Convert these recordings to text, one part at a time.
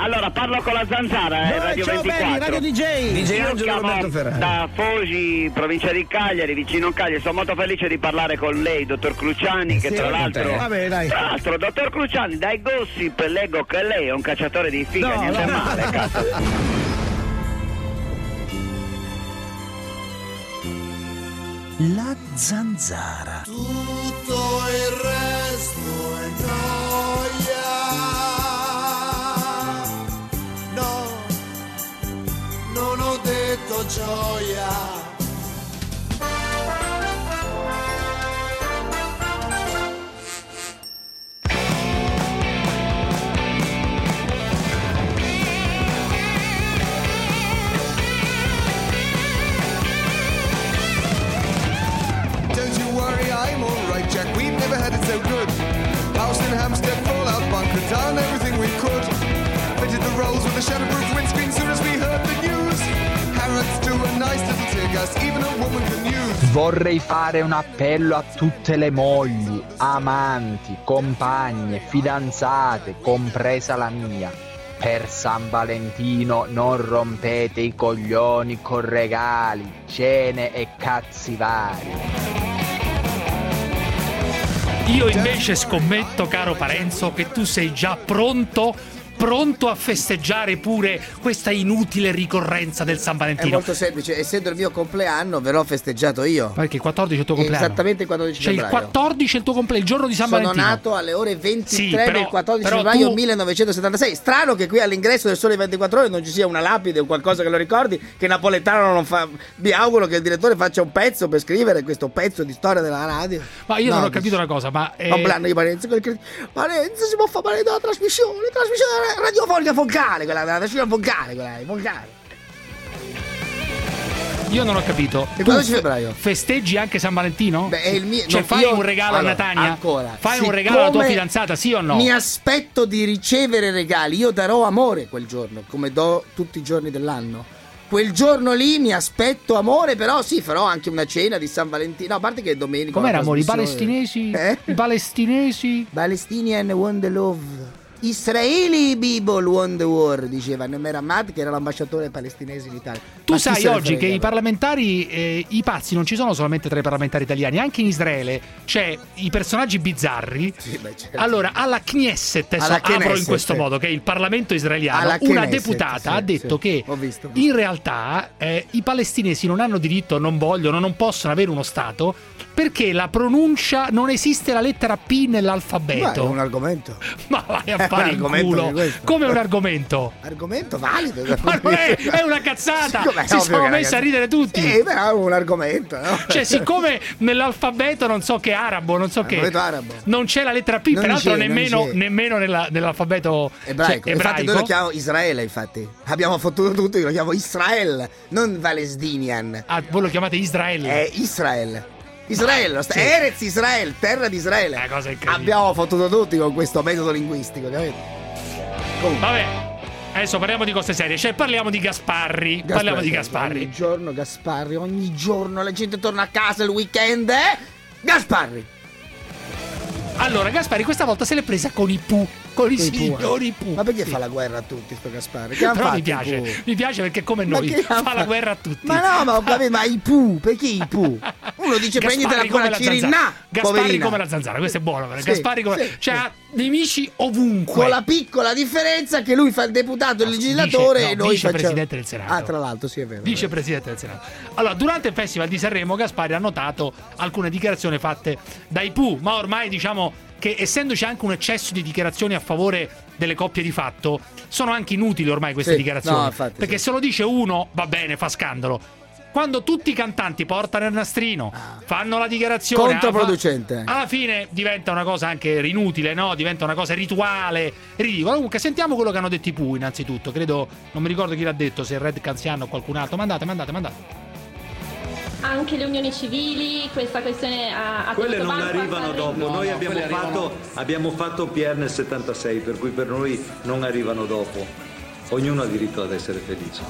allora parlo con la Zanzara, Radio ciao 24. belli, Radio DJ. DJ Io Angelo Roberto Ferrari. da Foggi, provincia di Cagliari, vicino a Cagliari. Sono molto felice di parlare con lei, dottor Cruciani, che Sì, tra con l'altro... te. Vabbè, dai. Tra l'altro, dottor Cruciani, dai gossip leggo che lei è un cacciatore di figa, No, niente no. male, cazzo. La Zanzara. Tutto il resto è noia. No, non ho detto gioia. Don't you worry, I'm alright, Jack. We've never had it so good. House in Hampstead, Fallout, bunker down, everything we could. Fitted the rolls with a shatterproof windscreen soon as we heard the news. Harrods do a nice little tear gas, even a woman can use. Vorrei fare un appello a tutte le mogli, amanti, compagne, fidanzate, compresa la mia. Per San Valentino non rompete i coglioni con regali, cene e cazzi vari. Io invece scommetto, caro Parenzo, che tu sei già pronto a festeggiare pure questa inutile ricorrenza del San È Valentino. molto semplice, essendo il mio compleanno verrò festeggiato io. Perché il 14 è il tuo compleanno. Esattamente il 14 Cioè il febbraio. 14 è il tuo compleanno, il giorno di San Sono Valentino. nato alle ore 23 Sì, però- del 14 però febbraio tu- 1976. Strano che qui all'ingresso del Sole 24 Ore non ci sia una lapide o qualcosa che lo ricordi, che Napoletano non fa. Vi auguro che il direttore faccia un pezzo per scrivere questo pezzo di storia della radio. Ma io No, non ho capito una cosa, ma Compleanno di Parenzo, Parenzo si può fare parlare della trasmissione radiofonica foncale, quella della trasmissione foncale, quella foncale. io non ho capito. Il Tu 14 febbraio. festeggi anche San Valentino? Beh, è il mio. Cioè no, fai io- un regalo allora, a Natania? Ancora. Fai un regalo alla tua Siccome fidanzata, sì o no? Mi aspetto di ricevere regali. Io darò amore quel giorno, come do tutti i giorni dell'anno. Quel giorno lì mi aspetto amore, però sì, farò anche una cena di San Valentino. A parte che è domenica. Com'era, la amore? I trasmissione- palestinesi? I palestinesi? Palestinian won the love. Israeli people won the war, diceva Nemer Hamad, che era l'ambasciatore palestinese in Italia. Tu Ma chi sai se ne oggi che frega, i parlamentari, i pazzi non ci sono solamente tra i parlamentari italiani, anche in Israele c'è i personaggi bizzarri. Sì, beh, certo. Allora, alla Knesset, Alla apro in Knesset. questo modo, che è il Parlamento israeliano, Alla una Knesset, deputata sì, ha detto sì. che Ho visto. in realtà i palestinesi non hanno diritto, non vogliono, non possono avere uno Stato perché la pronuncia non esiste la lettera P Ma è nell'alfabeto. un argomento. Ma vai a un fare il argomento culo. di questo. Come un argomento. Argomento valido. Ma non è una cazzata. Sì, com'è, Si ovvio sono che è messi a una ridere tutti. Sì, però è un argomento, no? Cioè, siccome nell'alfabeto non so che arabo, non so che Alfabeto arabo. non c'è la lettera P, Non peraltro c'è, non nemmeno, c'è. nemmeno nell'alfabeto Ebraico. cioè, Infatti noi lo chiamiamo Israele, infatti. Abbiamo fottuto tutto, io lo chiamo Israel, non Palestinian. Ah, voi lo chiamate Israele. È Israel. Israele, Sì. Erez Israel, terra di Israele. Una cosa incredibile. Abbiamo fottuto tutti con questo metodo linguistico, capito? Comunque. Vabbè, adesso parliamo di cose serie. Cioè, parliamo di Gasparri. Parliamo di Gasparri. Ogni giorno Gasparri, ogni giorno la gente torna a casa il weekend, Gasparri. Allora, Gasparri questa volta se l'è presa con i Pooh. Con i signori Pooh. Ma perché Sì. fa la guerra a tutti sto Gasparri? Che han Però fatto mi i piace, Pooh? mi piace perché come Ma noi che han fa la fatto? guerra a tutti. Ma no, ma ho capito, ma i Pooh, perché i Pooh? Uno dice Gasparri prenditela con come la la Cirinna, zanzara. Gasparri poverina. come la zanzara, questo è buono. Sì, Gasparri come... sì, cioè, sì. ha nemici ovunque. Con la piccola differenza che lui fa il deputato e il legislatore Vice- e no, noi vicepresidente facciamo... del Senato. Ah, tra l'altro, sì, è vero. Vicepresidente del Senato. Allora, durante il Festival di Sanremo, Gasparri ha notato alcune dichiarazioni fatte dai Pooh, ma ormai diciamo che essendoci anche un eccesso di dichiarazioni a favore delle coppie di fatto, sono anche inutili ormai queste Sì, dichiarazioni. no, infatti, perché sì. se lo dice uno, va bene, fa scandalo. Quando tutti i cantanti portano il nastrino, fanno la dichiarazione, Controproducente. alla fine diventa una cosa anche inutile, no? Diventa una cosa rituale, ridicola. Comunque sentiamo quello che hanno detto i Pooh innanzitutto. Credo, non mi ricordo chi l'ha detto, se Red Canziano o qualcun altro. Mandate. Anche le unioni civili, questa questione ha Quelle tenuto non banco a arrivano Sanremo. dopo, noi abbiamo fatto PR nel 76, per cui per noi non arrivano dopo. Ognuno ha diritto ad essere felice.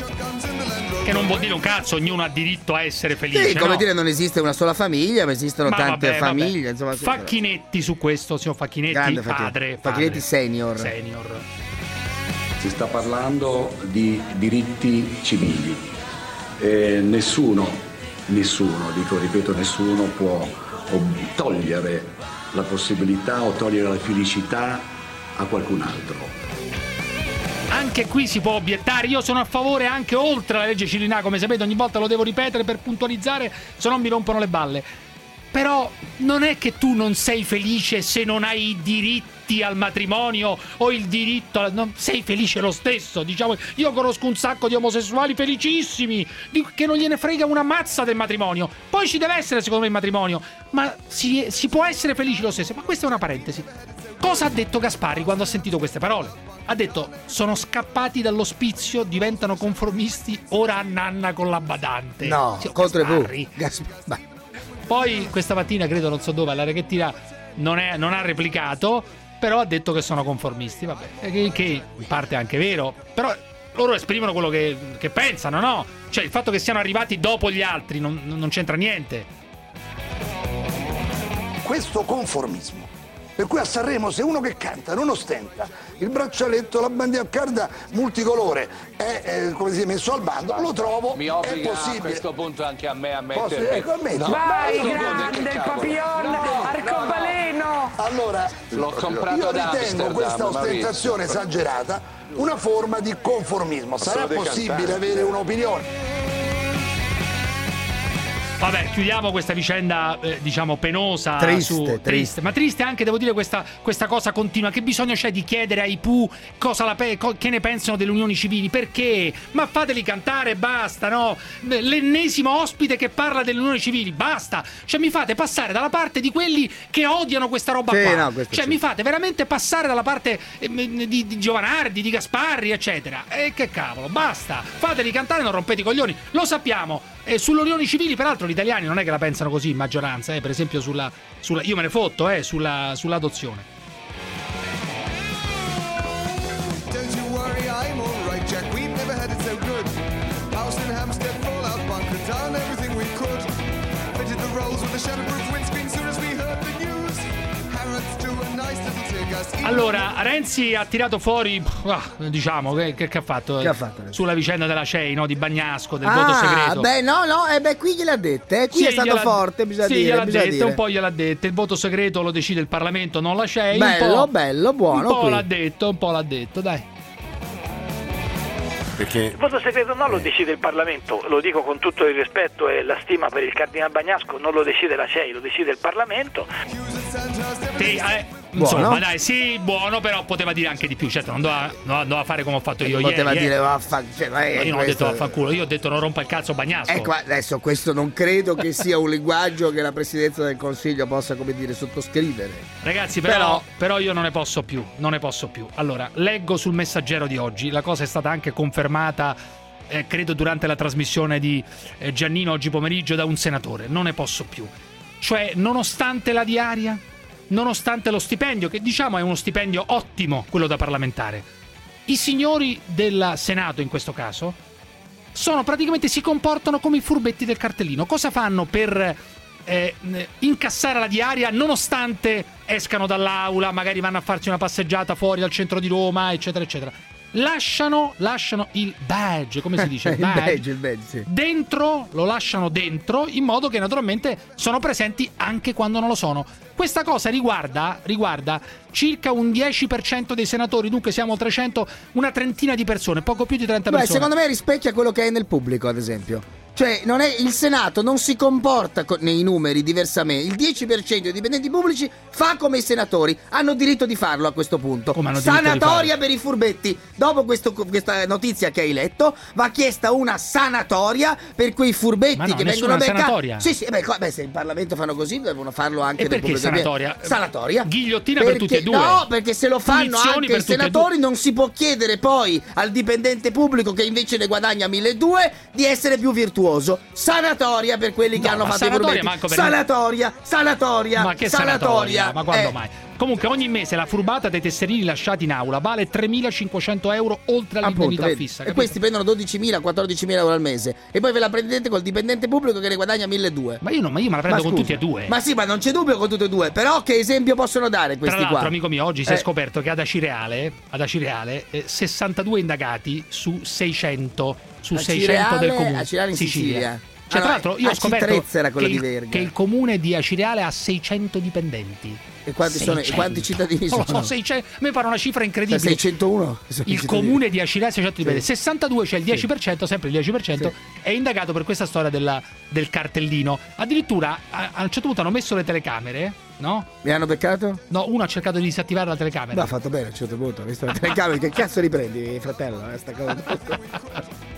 Che non vuol dire un cazzo, ognuno ha diritto a essere felice. Sì, come no? dire, non esiste una sola famiglia, ma esistono Ma tante vabbè, famiglie. Insomma, sì, Facchinetti su questo, signor Facchinetti, grande padre. Facchinetti senior. Senior. Si sta parlando di diritti civili. Nessuno, ripeto, nessuno può togliere la possibilità o togliere la felicità a qualcun altro. Anche qui si può obiettare, io sono a favore anche oltre la legge Cirinnà, come sapete ogni volta lo devo ripetere per puntualizzare, se no mi rompono le balle. Però non è che tu non sei felice se non hai i diritti al matrimonio o il diritto sei felice lo stesso, diciamo. Io conosco un sacco di omosessuali felicissimi che non gliene frega una mazza del matrimonio. Poi ci deve essere secondo me il matrimonio, ma si può essere felici lo stesso. Ma questa è una parentesi. Cosa ha detto Gasparri quando ha sentito queste parole? Ha detto: sono scappati dall'ospizio, diventano conformisti, ora a nanna con la badante. No, contro i Gasparri. Poi questa mattina, credo, non so dove, alla Reghettina non ha replicato, però ha detto che sono conformisti. Vabbè, che in parte è anche vero, però loro esprimono quello che pensano, no? Cioè il fatto che siano arrivati dopo gli altri non c'entra niente. Questo conformismo, per cui a Sanremo se uno che canta non ostenta il braccialetto, la bandiera multicolore è come si è messo al bando, lo trovo mi è obbliga possibile. A questo punto anche a me a Posso, mettere no. Vai grande il papillon, arcobaleno. Allora l'ho comprato io ad ritengo Amsterdam, questa ostentazione esagerata una forma di conformismo. Sarà possibile avere un'opinione? Vabbè, chiudiamo questa vicenda, diciamo, penosa. Triste. Ma triste anche, devo dire, questa cosa continua. Che bisogno c'è di chiedere ai Pooh che ne pensano delle unioni civili? Perché? Ma fateli cantare e basta, no? L'ennesimo ospite che parla delle unioni civili, basta. Cioè mi fate passare dalla parte di quelli che odiano questa roba qua. No, mi fate veramente passare dalla parte di Giovanardi, di Gasparri, eccetera. E che cavolo, basta. Fateli cantare, non rompete i coglioni. Lo sappiamo. E sulle unioni civili, peraltro, gli italiani non è che la pensano così in maggioranza, per esempio sulla io me ne fotto, sull'adozione. Don't you worry, I'm alright, Jack. We've never had it so good. House in Hampstead, Fallout Bunker, done everything we could. Fitted the rolls with a shatterproof windscreen soon as we heard the news. Harrods to a nice little tear gas. Allora, Renzi ha tirato fuori, diciamo, che ha fatto? Che ha fatto? Sulla vicenda della CEI, no? Di Bagnasco, del voto segreto. Qui gliel'ha dette, qui è stato forte, bisogna dire. Un po' gliel'ha dette, il voto segreto lo decide il Parlamento, non la CEI. Bello, buono. Un po' l'ha detto, dai. Perché il voto segreto non lo decide il Parlamento, lo dico con tutto il rispetto e la stima per il Cardinal Bagnasco, non lo decide la CEI, lo decide il Parlamento. Sì, insomma, dai, sì, buono, però poteva dire anche di più, certo, non doveva fare come ho fatto io ieri. Poteva dire io non ho detto vaffanculo, io ho detto non rompa il cazzo Bagnasco. Ecco, adesso questo non credo che sia un linguaggio che la Presidenza del Consiglio possa, come dire, sottoscrivere. Ragazzi, però io non ne posso più. Allora, leggo sul Messaggero di oggi, la cosa è stata anche confermata, credo durante la trasmissione di Giannino oggi pomeriggio, da un senatore. Non ne posso più. Cioè, nonostante la diaria, nonostante lo stipendio, che diciamo è uno stipendio ottimo, quello da parlamentare, i signori del Senato in questo caso si comportano come i furbetti del cartellino. Cosa fanno per incassare la diaria nonostante escano dall'aula, magari vanno a farsi una passeggiata fuori al centro di Roma, eccetera eccetera? Lasciano il badge, come si dice? Il badge, sì. Dentro, lo lasciano dentro, in modo che naturalmente sono presenti anche quando non lo sono. Questa cosa riguarda circa un 10% dei senatori, dunque siamo 300, una trentina di persone, poco più di 30 persone. Secondo me rispecchia quello che è nel pubblico, ad esempio. Cioè, il Senato non si comporta nei numeri diversamente. Il 10% dei dipendenti pubblici fa come i senatori. Hanno diritto di farlo a questo punto. Sanatoria per i furbetti. Dopo questa notizia che hai letto, va chiesta una sanatoria per quei furbetti che vengono beccati. Sanatoria? Sì, se in Parlamento fanno così, devono farlo anche nel pubblico. Sanatoria? Sanatoria. Ghigliottina per tutti e due. No, perché se lo fanno anche i senatori non si può chiedere poi al dipendente pubblico, che invece ne guadagna 1.200, di essere più virtuoso. Sanatoria per quelli che hanno fatto i furbetti. Sanatoria. Ma che sanatoria? Ma quando mai? Comunque ogni mese la furbata dei tesserini lasciati in aula vale 3.500 euro oltre all'indennità fissa. E questi prendono 12.000, 14.000 euro al mese. E poi ve la prendete col dipendente pubblico che ne guadagna 1.200. Ma io me la prendo con tutti e due. Ma sì, ma non c'è dubbio con tutte e due. Però che esempio possono dare questi Tra l'altro, qua? amico mio, oggi si è scoperto che ad Acireale 62 indagati su 600 del comune. Acireale in Sicilia. Cioè, tra l'altro io ho scoperto era quello di Verga. che il comune di Acireale ha 600 dipendenti. E quanti cittadini sono? Non lo so, 600. A me pare una cifra incredibile. 601. Il comune di Acireale 600 dipendenti. 62, cioè il 10%, sempre il 10%, è indagato per questa storia del cartellino. Addirittura a un certo punto hanno messo le telecamere, no? Mi hanno beccato? No, uno ha cercato di disattivare la telecamera. Ma ha fatto bene a un certo punto, ha visto la telecamera. Che cazzo riprendi, fratello? Sta cosa.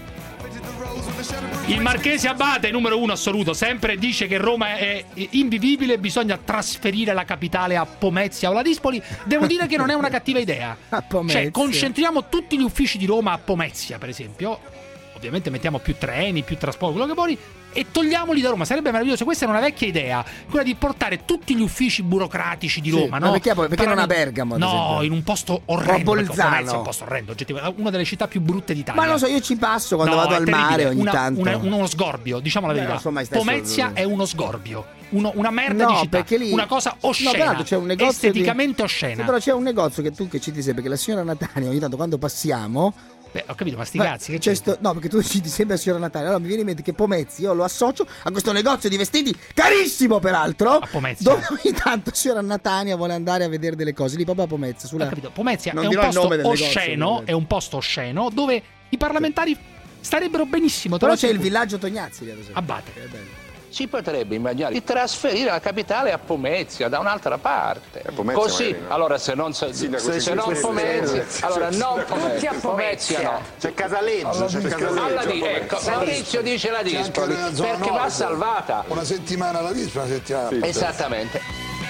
Il Marchese Abate, numero 1 assoluto, sempre dice che Roma è invivibile, bisogna trasferire la capitale a Pomezia o Ladispoli. Devo dire che non è una cattiva idea. Cioè, concentriamo tutti gli uffici di Roma a Pomezia, per esempio. Ovviamente mettiamo più treni, più trasporto, quello che vuoi, e togliamoli da Roma. Sarebbe meraviglioso. Questa è una vecchia idea, quella di portare tutti gli uffici burocratici di Roma, no? Perché non a Bergamo? No, in un posto orrendo. Bolzano. Pomezia è un posto orrendo, una delle città più brutte d'Italia. Ma non so, io ci passo quando vado al mare ogni tanto. Uno sgorbio, diciamo la verità. Pomezia è uno sgorbio. Una merda di città, lì... una cosa oscena, c'è un negozio esteticamente oscena. Sì, però c'è un negozio che tu che citi sempre, che la signora Natania ogni tanto quando passiamo. Beh, ho capito, ma sti cazzi, no, perché tu citi sempre la signora Natania. Allora mi viene in mente che Pomezia io lo associo a questo negozio di vestiti carissimo, peraltro. A Pomezia. Dove ogni tanto signora Natania vuole andare a vedere delle cose lì proprio a Pomezia. Ho capito, Pomezia è un posto osceno, è un posto osceno dove i parlamentari starebbero benissimo. Però c'è il villaggio Tognazzi lì, ad esempio. Abate. Che è bello. Si potrebbe immaginare di trasferire la capitale a Pomezia, da un'altra parte. Pomezia così, magari no. Allora se non Pomezia, allora non Pomezia. Pomezia no. C'è Casaleggio, Ecco, Maurizio dice la Dispoli, perché va salvata. Una settimana alla Dispoli, una settimana. Esattamente.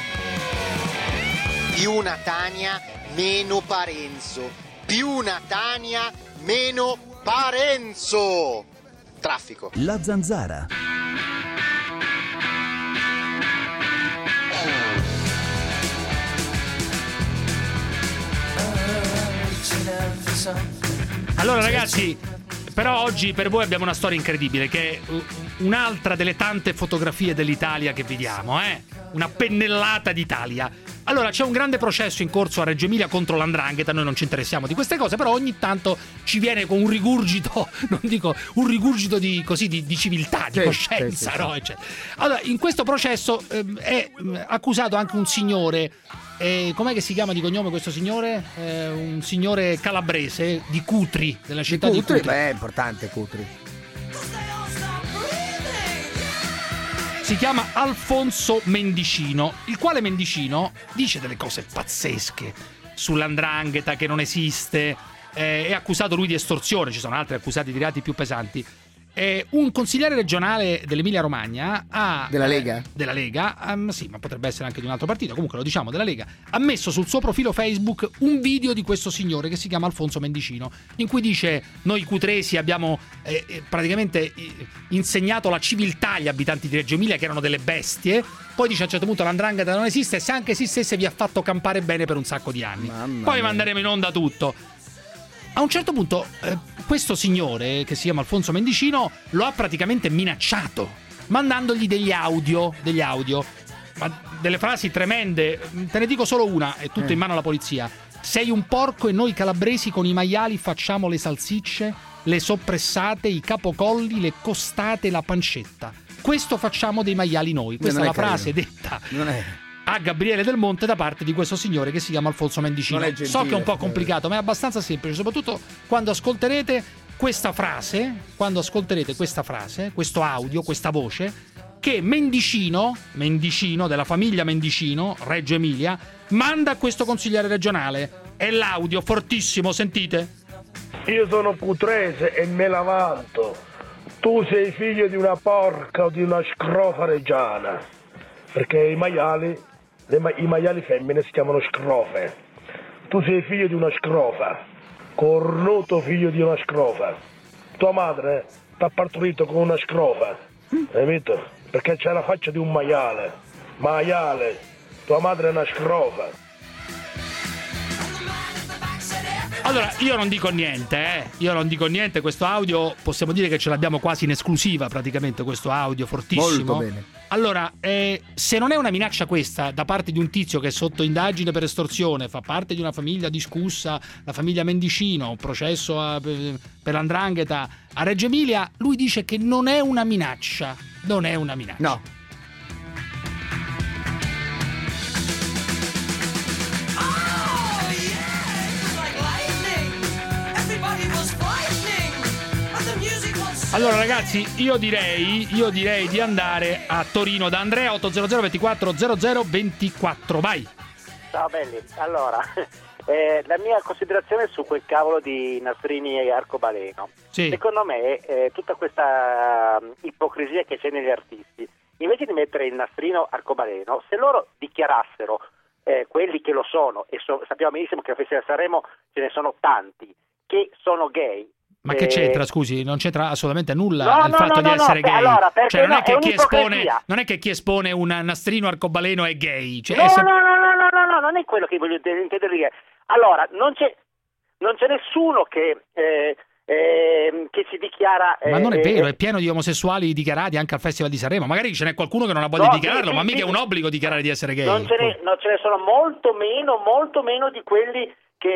Più Natania, meno Parenzo. Più Natania, meno Parenzo. Traffico. La Zanzara. Allora ragazzi, però oggi per voi abbiamo una storia incredibile, che è un'altra delle tante fotografie dell'Italia che vediamo, una pennellata d'Italia. Allora, c'è un grande processo in corso a Reggio Emilia contro l''ndrangheta, noi non ci interessiamo di queste cose, però ogni tanto ci viene con un rigurgito, non dico un rigurgito di civiltà, di coscienza, no? Allora, in questo processo è accusato anche un signore, com'è che si chiama di cognome questo signore? Un signore calabrese di Cutri, della città di Cutri. Beh, è importante Cutri. Si chiama Alfonso Mendicino, il quale Mendicino dice delle cose pazzesche sull''ndrangheta che non esiste, è accusato lui di estorsione, ci sono altri accusati di reati più pesanti. Un consigliere regionale dell'Emilia Romagna della Lega? Della Lega, sì, ma potrebbe essere anche di un altro partito, comunque lo diciamo della Lega, ha messo sul suo profilo Facebook un video di questo signore che si chiama Alfonso Mendicino, in cui dice: noi cutresi abbiamo praticamente insegnato la civiltà agli abitanti di Reggio Emilia, che erano delle bestie. Poi dice a un certo punto: l''ndrangheta non esiste, se anche esistesse vi ha fatto campare bene per un sacco di anni. Poi manderemo in onda tutto. A un certo punto questo signore, che si chiama Alfonso Mendicino, lo ha praticamente minacciato, mandandogli degli audio, ma delle frasi tremende. Te ne dico solo una, è tutto in mano alla polizia. Sei un porco e noi calabresi con i maiali facciamo le salsicce, le soppressate, i capocolli, le costate, la pancetta. Questo facciamo dei maiali noi. Questa è la frase detta a Gabriele Del Monte da parte di questo signore che si chiama Alfonso Mendicino. So che è un po' complicato, ma è abbastanza semplice, soprattutto quando ascolterete questa frase, questo audio, questa voce, che Mendicino della famiglia Mendicino, Reggio Emilia, manda a questo consigliere regionale. È l'audio fortissimo, sentite. Io sono putrese e me la vanto. Tu sei figlio di una porca o di una scrofa reggiana, perché i maiali femmine si chiamano scrofe. Tu sei figlio di una scrofa, cornuto figlio di una scrofa. Tua madre t'ha partorito con una scrofa, hai capito? Perché c'è la faccia di un maiale. Tua madre è una scrofa. Allora, io non dico niente, questo audio possiamo dire che ce l'abbiamo quasi in esclusiva praticamente, questo audio fortissimo. Molto bene. Allora, se non è una minaccia questa da parte di un tizio che è sotto indagine per estorsione, fa parte di una famiglia discussa, la famiglia Mendicino, un processo per l'andrangheta a Reggio Emilia, lui dice che non è una minaccia. Non è una minaccia. No. Allora ragazzi, io direi di andare a Torino da Andrea 800 24 00 24. Vai. Ciao belli. Allora, la mia considerazione è su quel cavolo di nastrini e arcobaleno. Sì. Secondo me tutta questa ipocrisia che c'è negli artisti, invece di mettere il nastrino arcobaleno, se loro dichiarassero quelli che lo sono, e sappiamo benissimo che a Festival di Sanremo ce ne sono tanti che sono gay. Ma che c'entra, scusi? Non c'entra assolutamente nulla il fatto di essere gay. Allora, cioè, non è che chi espone un nastrino arcobaleno è gay. Cioè, no, non è quello che voglio intendere dire. Allora, non c'è nessuno che si dichiara. Ma non è vero, è pieno di omosessuali dichiarati anche al Festival di Sanremo. Magari ce n'è qualcuno che non ha voglia di dichiararlo, ma mica è un obbligo dichiarare di essere gay. Non ce ne sono molto meno di quelli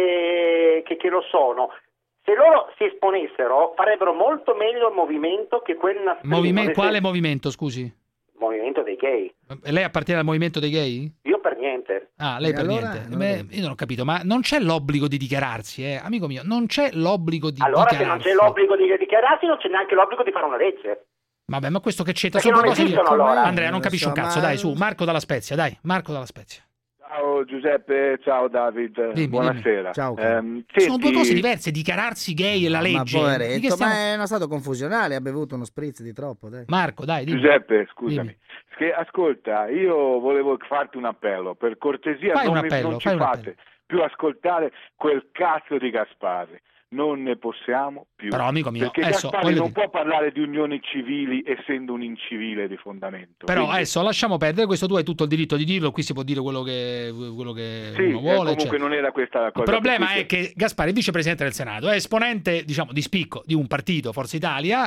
che lo sono. Se loro si esponessero, farebbero molto meglio il movimento che quel nastrino. Quale movimento, scusi? Movimento dei gay. E lei appartiene al movimento dei gay? Io per niente. Ah, lei per niente. Io non ho capito, ma non c'è l'obbligo di dichiararsi, amico mio, non c'è l'obbligo di dichiararsi. Allora, se non c'è l'obbligo di dichiararsi, non c'è neanche l'obbligo di fare una legge. Vabbè, ma questo che c'entra? Perché non esistono, allora. Andrea, non capisci un cazzo, dai, su, Marco dalla Spezia, dai, Marco dalla Spezia. Ciao Giuseppe, ciao David, buonasera. Ciao. Sono due cose diverse, dichiararsi gay e la legge. Ma poveretto, ma è uno stato confusionale, ha bevuto uno spritz di troppo, dai. Marco, dai, dimmi. Giuseppe, scusami. Ascolta, io volevo farti un appello, per cortesia non ci fate più ascoltare quel cazzo di Gasparri. Non ne possiamo più. Però amico mio, perché Gasparri non può parlare di unioni civili essendo un incivile di fondamento. Però adesso lasciamo perdere questo, tu hai tutto il diritto di dirlo, qui si può dire quello che sì, uno vuole. Comunque non era questa la cosa. Il problema è che Gasparri è vicepresidente del Senato, è esponente, diciamo, di spicco di un partito, Forza Italia.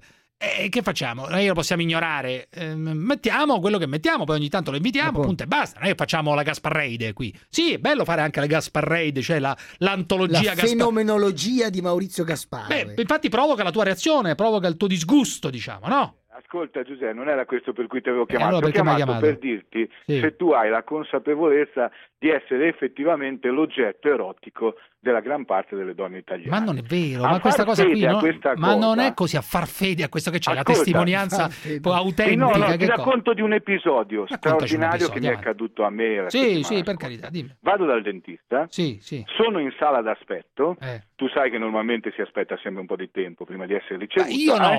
Che facciamo? Noi lo possiamo ignorare, mettiamo quello che mettiamo, poi ogni tanto lo invitiamo, punto e basta. Noi facciamo la Gasparreide qui. Sì, è bello fare anche la Gasparreide, cioè l'antologia la fenomenologia di Maurizio Gasparri. Beh, infatti provoca la tua reazione, provoca il tuo disgusto, diciamo, no? Ascolta Giuseppe, non era questo per cui ti avevo chiamato, allora ho chiamato per dirti se tu hai la consapevolezza di essere effettivamente l'oggetto erotico della gran parte delle donne italiane. Ma non è vero, ma questa cosa qui non è così, a far fede a questo che c'è, la testimonianza autentica. No, ti racconto di un episodio straordinario che mi è accaduto a me. Sì, per carità, dimmi. Vado dal dentista, sì. Sono in sala d'aspetto, tu sai che normalmente si aspetta sempre un po' di tempo prima di essere ricevuto.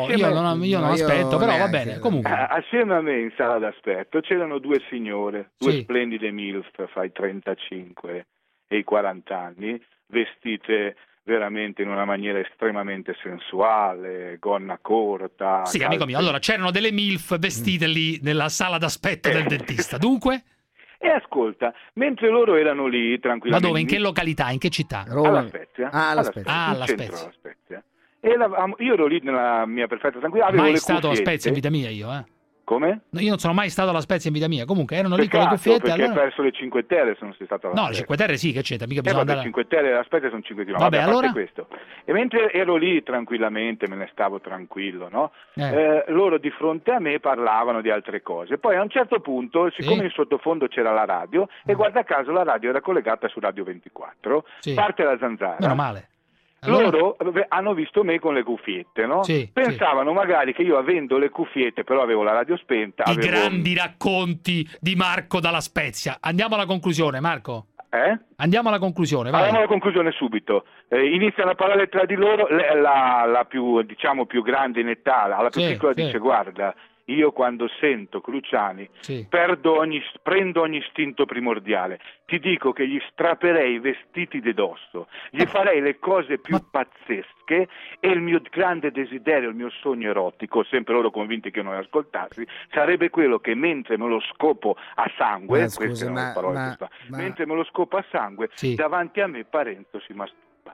Io non aspetto, però va bene, comunque. Assieme a me in sala d'aspetto c'erano due signore, due splendide MILF, fra i 35 e i 40 anni, vestite veramente in una maniera estremamente sensuale, gonna corta. Sì, amico mio, allora c'erano delle MILF vestite lì nella sala d'aspetto del dentista, dunque? E ascolta, mentre loro erano lì tranquillamente... Ma dove? In che località? In che città? Alla Spezia. Alla Spezia. Alla Spezia. E io ero lì nella mia perfetta tranquillità. Mai stato a Spezia in vita mia io, Come? Io non sono mai stato alla Spezia in vita mia. Comunque erano lì con le cuffiette. Perché hai perso le 5 Terre, sono stato alla Spezia. No, le 5 Terre sì, che c'entra, mica bisogna andare. Le 5 Terre e la Spezia sono 5 km. Vabbè, allora? Questo. E mentre ero lì tranquillamente, me ne stavo tranquillo, no? Loro di fronte a me parlavano di altre cose. Poi a un certo punto, siccome in sottofondo c'era la radio, e guarda caso la radio era collegata su Radio 24, parte la zanzara. Meno male. Allora... Loro hanno visto me con le cuffiette, no? Pensavano magari che io avendo le cuffiette, però avevo la radio spenta. Grandi racconti di Marco dalla Spezia. Andiamo alla conclusione, Marco. Andiamo alla conclusione, vai. Andiamo alla conclusione subito. Iniziano a parlare tra di loro, la più, diciamo, più grande in età, la più piccola dice: guarda, io quando sento Cruciani prendo ogni istinto primordiale, ti dico che gli strapperei i vestiti di dosso, gli farei le cose più pazzesche, e il mio grande desiderio, il mio sogno erotico, sempre loro convinti che non ascoltassi, sarebbe quello che mentre me lo scopo a sangue, queste erano le parole mentre me lo scopo a sangue, davanti a me Parenzo si masturba.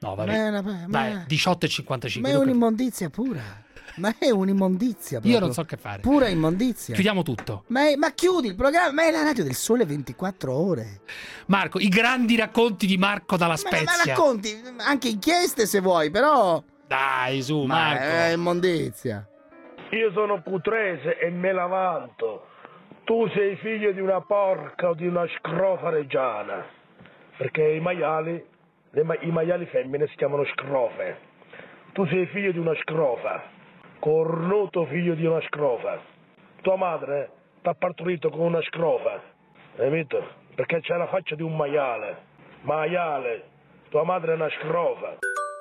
No, vabbè. Dai, 18,55. Ma è un'immondizia pura. Ma è un'immondizia proprio. Io non so che fare. Pura immondizia. Chiudiamo tutto. Ma chiudi il programma. Ma è la radio del Sole 24 ore. Marco, i grandi racconti di Marco dalla Spezia. Ma racconti anche inchieste se vuoi, però. Dai, su, Marco. È immondizia. Io sono putrese e me la vanto. Tu sei figlio di una porca o di una scrofa reggiana. Perché i maiali femmine si chiamano scrofe. Tu sei figlio di una scrofa. Cornuto figlio di una scrofa. Tua madre t'ha partorito con una scrofa, capito? Perché c'è la faccia di un maiale. Maiale, tua madre è una scrofa.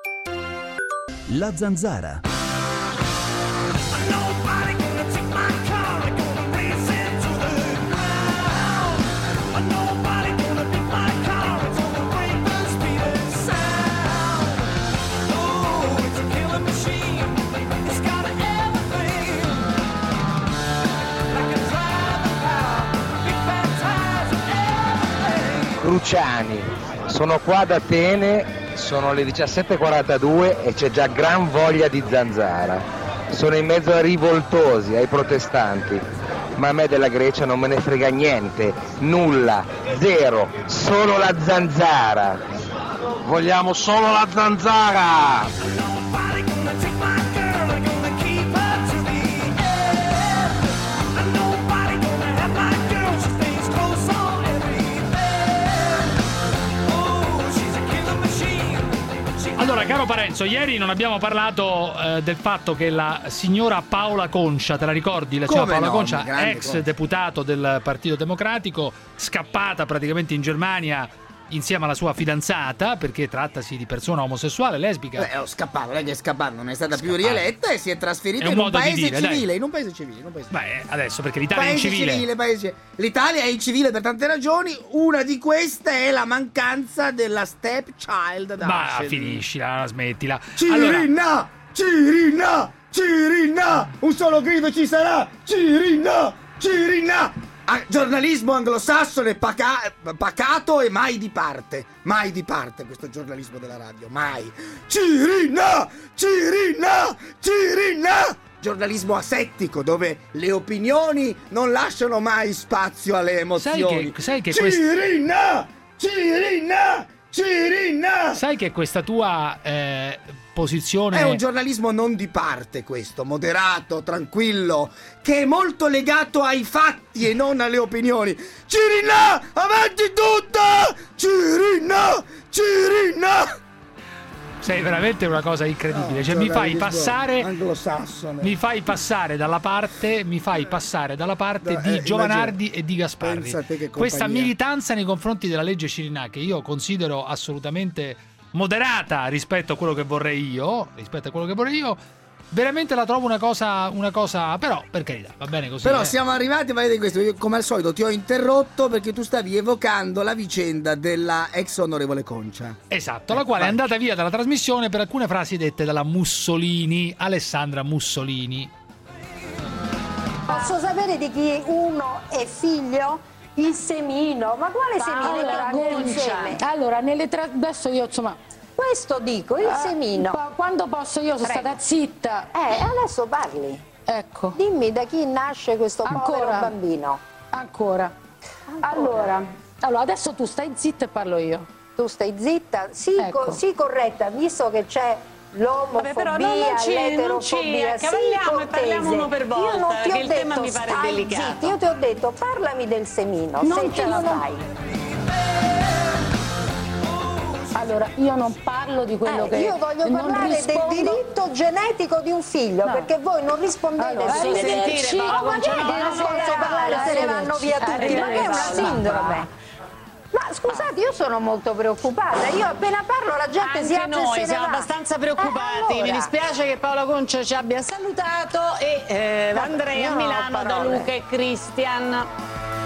La Zanzara. Cruciani, sono qua ad Atene, sono le 17:42 e c'è già gran voglia di zanzara. Sono in mezzo ai rivoltosi, ai protestanti, ma a me della Grecia non me ne frega niente, nulla, zero, solo la zanzara. Vogliamo solo la zanzara! Allora, caro Parenzo, ieri non abbiamo parlato del fatto che la signora Paola Concia, te la ricordi? La signora Paola Concia, ex deputato del Partito Democratico, scappata praticamente in Germania insieme alla sua fidanzata, perché trattasi di persona omosessuale, lesbica. Scappata, non è che è scappata, non è stata più rieletta e si è trasferita in un paese civile. In un paese civile. Beh, adesso perché l'Italia è incivile. L'Italia è incivile per tante ragioni, una di queste è la mancanza della stepchild da Ma finiscila, smettila. Cirinna! Cirinna! Cirinna! Un solo grido ci sarà! Cirinna! Cirinna! Giornalismo anglosassone pacato e mai di parte. Mai di parte questo giornalismo della radio, mai. Cirinna! Cirinna! Cirinna! Giornalismo asettico dove le opinioni non lasciano mai spazio alle emozioni. Sai che Cirinna! Cirinna! Cirinna! Sai che questa tua posizione è un giornalismo non di parte, questo, moderato, tranquillo, che è molto legato ai fatti e non alle opinioni. Cirinna! Avanti tutta! Cirinna! Cirinna! Sei veramente una cosa incredibile. No, cioè, mi fai passare anglosassone. Mi fai passare dalla parte di Giovanardi e di Gasparri. Questa militanza nei confronti della legge Cirinà, che io considero assolutamente moderata rispetto a quello che vorrei io, veramente la trovo una cosa, però per carità, va bene così. Però siamo arrivati, vedete questo, io come al solito ti ho interrotto perché tu stavi evocando la vicenda della ex onorevole Concia. Esatto, la quale è andata via dalla trasmissione per alcune frasi dette dalla Mussolini, Alessandra Mussolini. Posso sapere di chi uno è figlio? Il semino, ma quale semino? Allora, adesso io insomma questo dico, il semino. Quando posso io sono stata zitta. Adesso parli. Ecco. Dimmi da chi nasce questo povero bambino. Ancora. Allora, adesso tu stai zitta e parlo io. Tu stai zitta? Sì, ecco. Sì, corretta, visto che c'è l'omofobia, però l'eterofobia, cavalliamo e parliamo uno per volta, io non ti ho il detto tema mi pare stai delicato. Zitti, io ti ho detto parlami del semino, Non se ti ce la lo- fai. Allora, io non parlo di quello che io voglio non parlare rispondo. del diritto genetico di un figlio, perché voi non rispondete Allora, su arrivederci. ma magari non posso parlare, se ne vanno via tutti, ma che è una sindrome. Ma scusate, io sono molto preoccupata. Io appena parlo la gente Anche si alza e noi se ne siamo va. abbastanza preoccupati. Allora. Mi dispiace che Paola Concia ci abbia salutato e andrei io a non ho Milano da parole. Luca e Christian.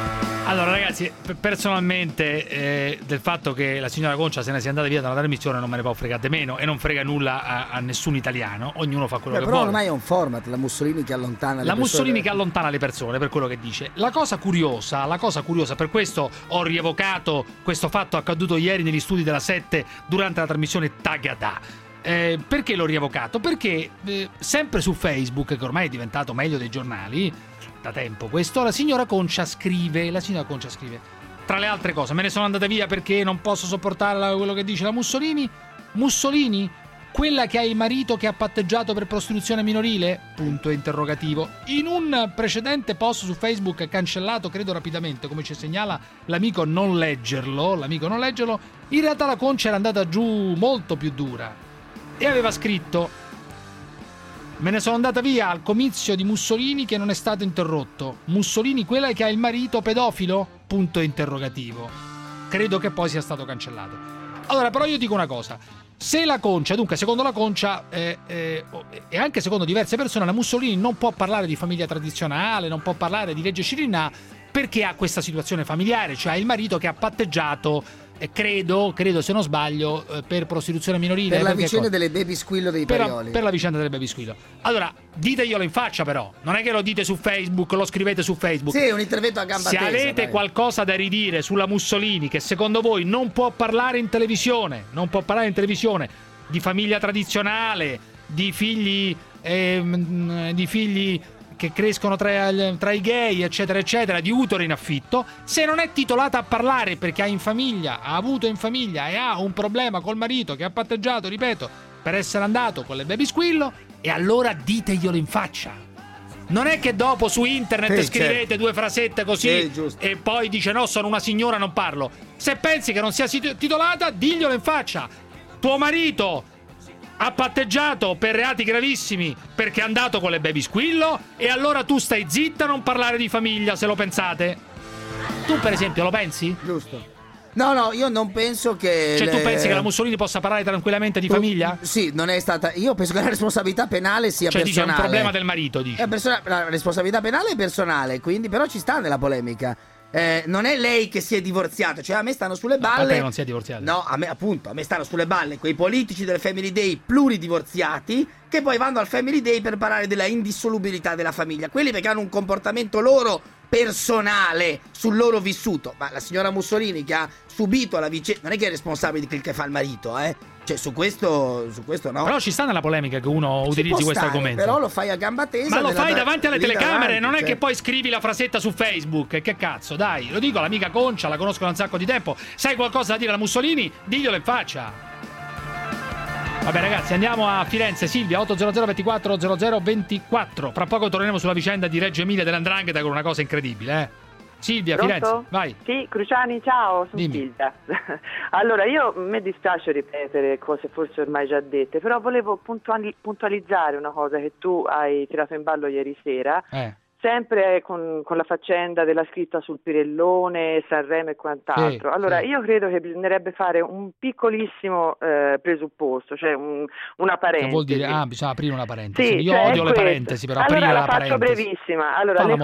Allora ragazzi, personalmente del fatto che la signora Concia se ne sia andata via dalla trasmissione non me ne può fregare meno e non frega nulla a nessun italiano, ognuno fa quello che però vuole. ormai è un format, la Mussolini che allontana le persone. Mussolini che allontana le persone, per quello che dice. La cosa curiosa, per questo ho rievocato questo fatto accaduto ieri negli studi della 7 durante la trasmissione Tagada. Perché l'ho rievocato? Perché sempre su Facebook, che ormai è diventato meglio dei giornali da tempo questo, la signora Concia scrive, tra le altre cose: me ne sono andata via perché non posso sopportare quello che dice la Mussolini, quella che ha il marito che ha patteggiato per prostituzione minorile? Punto interrogativo. In un precedente post su Facebook cancellato, credo rapidamente, come ci segnala l'amico non leggerlo, in realtà la Concia era andata giù molto più dura e aveva scritto: me ne sono andata via al comizio di Mussolini che non è stato interrotto. Mussolini quella che ha il marito pedofilo? Punto interrogativo. Credo che poi sia stato cancellato. Allora, però io dico una cosa: se la Concia, dunque secondo la Concia e anche secondo diverse persone, la Mussolini non può parlare di famiglia tradizionale, non può parlare di legge Cirinà perché ha questa situazione familiare, cioè ha il marito che ha patteggiato, credo se non sbaglio, per prostituzione minorile, per la vicenda delle baby squillo dei Parioli. Per la vicenda delle baby squillo. Allora, diteglielo in faccia, però non è che lo dite su Facebook, lo scrivete su Facebook. Sì, è un intervento a gamba tesa. Se tesa, avete qualcosa da ridire sulla Mussolini, che secondo voi non può parlare in televisione di famiglia tradizionale, di figli che crescono tra i gay, eccetera eccetera, di utero in affitto, se non è titolata a parlare perché ha avuto in famiglia e ha un problema col marito che ha patteggiato, ripeto, per essere andato con le baby squillo, e allora diteglielo in faccia. Non è che dopo su internet scrivete due frasette così e poi dice no, sono una signora, non parlo. Se pensi che non sia titolata, diglielo in faccia. Tuo marito ha patteggiato per reati gravissimi perché è andato con le baby squillo, e allora tu stai zitta a non parlare di famiglia, se lo pensate. Tu per esempio lo pensi? Giusto. No, io non penso che... Cioè tu pensi che la Mussolini possa parlare tranquillamente di famiglia? Sì, non è stata... Io penso che la responsabilità penale sia personale. Cioè dice è un problema del marito, dice. La responsabilità penale è personale, quindi però ci sta nella polemica. Non è lei che si è divorziata, cioè a me stanno sulle balle. Perché non si è divorziata? No, a me stanno sulle balle quei politici del Family Day pluridivorziati che poi vanno al Family Day per parlare della indissolubilità della famiglia. Quelli perché hanno un comportamento loro personale sul loro vissuto. Ma la signora Mussolini che ha subito la vicenda non è che è responsabile di quel che fa il marito, Cioè su questo no. Però ci sta nella polemica che uno utilizzi questo argomento. Però lo fai a gamba tesa. Ma lo fai davanti alle telecamere, non è cioè. Che poi scrivi la frasetta su Facebook. Che cazzo, dai, lo dico all'amica Concia, la conosco da un sacco di tempo. Sai qualcosa da dire alla Mussolini? Diglielo in faccia. Vabbè ragazzi, andiamo a Firenze. Silvia 800 24 00 24. Fra poco torneremo sulla vicenda di Reggio Emilia dell''ndrangheta con una cosa incredibile, Silvia, Pronto? Firenze, vai. Sì, Cruciani, ciao, sono Silvia. Allora, mi dispiace ripetere cose forse ormai già dette, però volevo puntualizzare una cosa che tu hai tirato in ballo ieri sera, sempre con la faccenda della scritta sul Pirellone, Sanremo e quant'altro. Allora, io credo che bisognerebbe fare un piccolissimo presupposto, cioè una parentesi. Che vuol dire? Bisogna aprire una parentesi. Sì, io odio le parentesi, però allora, aprire la faccio parentesi. brevissima. Allora, le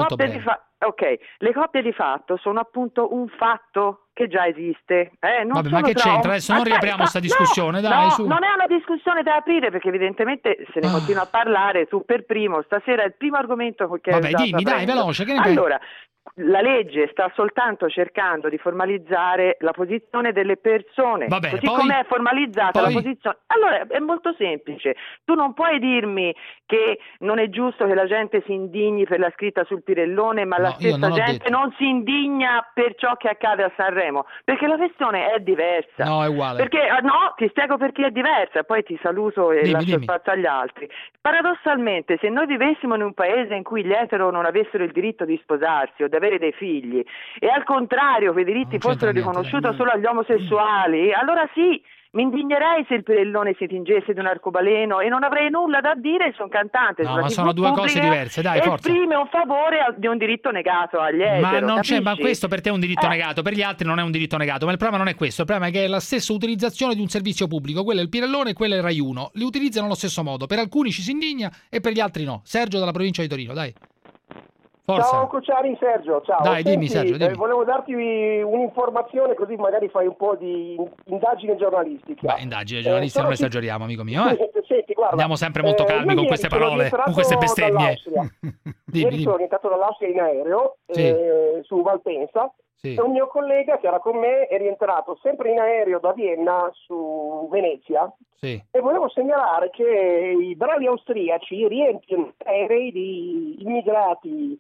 coppie di fatto sono appunto un fatto che già esiste. Vabbè, ma che c'entra? Adesso non riapriamo questa discussione, dai, su. Non è una discussione da aprire, perché evidentemente se ne continua a parlare. Tu per primo, stasera è il primo argomento che hai usato. Dimmi, dai, veloce, che ne allora, la legge sta soltanto cercando di formalizzare la posizione delle persone, bene, così come è formalizzata la posizione. Allora è molto semplice, tu non puoi dirmi che non è giusto che la gente si indigni per la scritta sul Pirellone, ma la stessa gente non si indigna per ciò che accade a Sanremo, perché la questione è diversa. No, è uguale. Perché ti spiego perché è diversa, poi ti saluto e lascio spazio agli altri. Paradossalmente, se noi vivessimo in un paese in cui gli etero non avessero il diritto di sposarsi o di avere dei figli, e al contrario quei diritti fossero riconosciuti solo agli omosessuali, allora sì, mi indignerei se il Pirellone si tingesse di un arcobaleno e non avrei nulla da dire su un cantante. No, ma sono due cose diverse, dai, forza. Esprime un favore di un diritto negato agli etero. Ma non capisci? c'è, ma questo per te è un diritto negato, per gli altri non è un diritto negato. Ma il problema non è questo, il problema è che è la stessa utilizzazione di un servizio pubblico, quello è il Pirellone e quello è il Rai 1. Li utilizzano allo stesso modo, per alcuni ci si indigna e per gli altri no. Sergio dalla provincia di Torino, dai. Forza. Ciao Cruciani, Sergio, ciao. Dai, dimmi Sergio, dimmi. Volevo darti un'informazione così magari fai un po' di indagine giornalistica. Beh, indagine giornalistica non esageriamo, amico mio. Senti, guarda, andiamo sempre molto calmi con queste parole, con queste bestemmie. Ieri sono rientrato dall'Austria in aereo su Malpensa. Sì. E un mio collega che era con me è rientrato sempre in aereo da Vienna su Venezia. Sì. E volevo segnalare che i bravi austriaci riempiono aerei di immigrati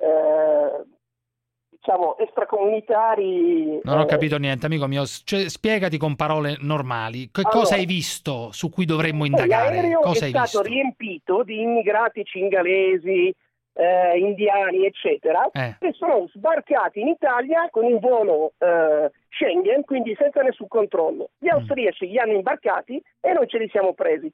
diciamo extracomunitari. Non ho capito niente, amico mio. Spiegati con parole normali. Cosa hai visto su cui dovremmo indagare? L'aereo Cosa è hai stato visto? riempito di immigrati cingalesi, indiani, eccetera, che sono sbarcati in Italia con un volo Schengen, quindi senza nessun controllo. Gli austriaci li hanno imbarcati e noi ce li siamo presi.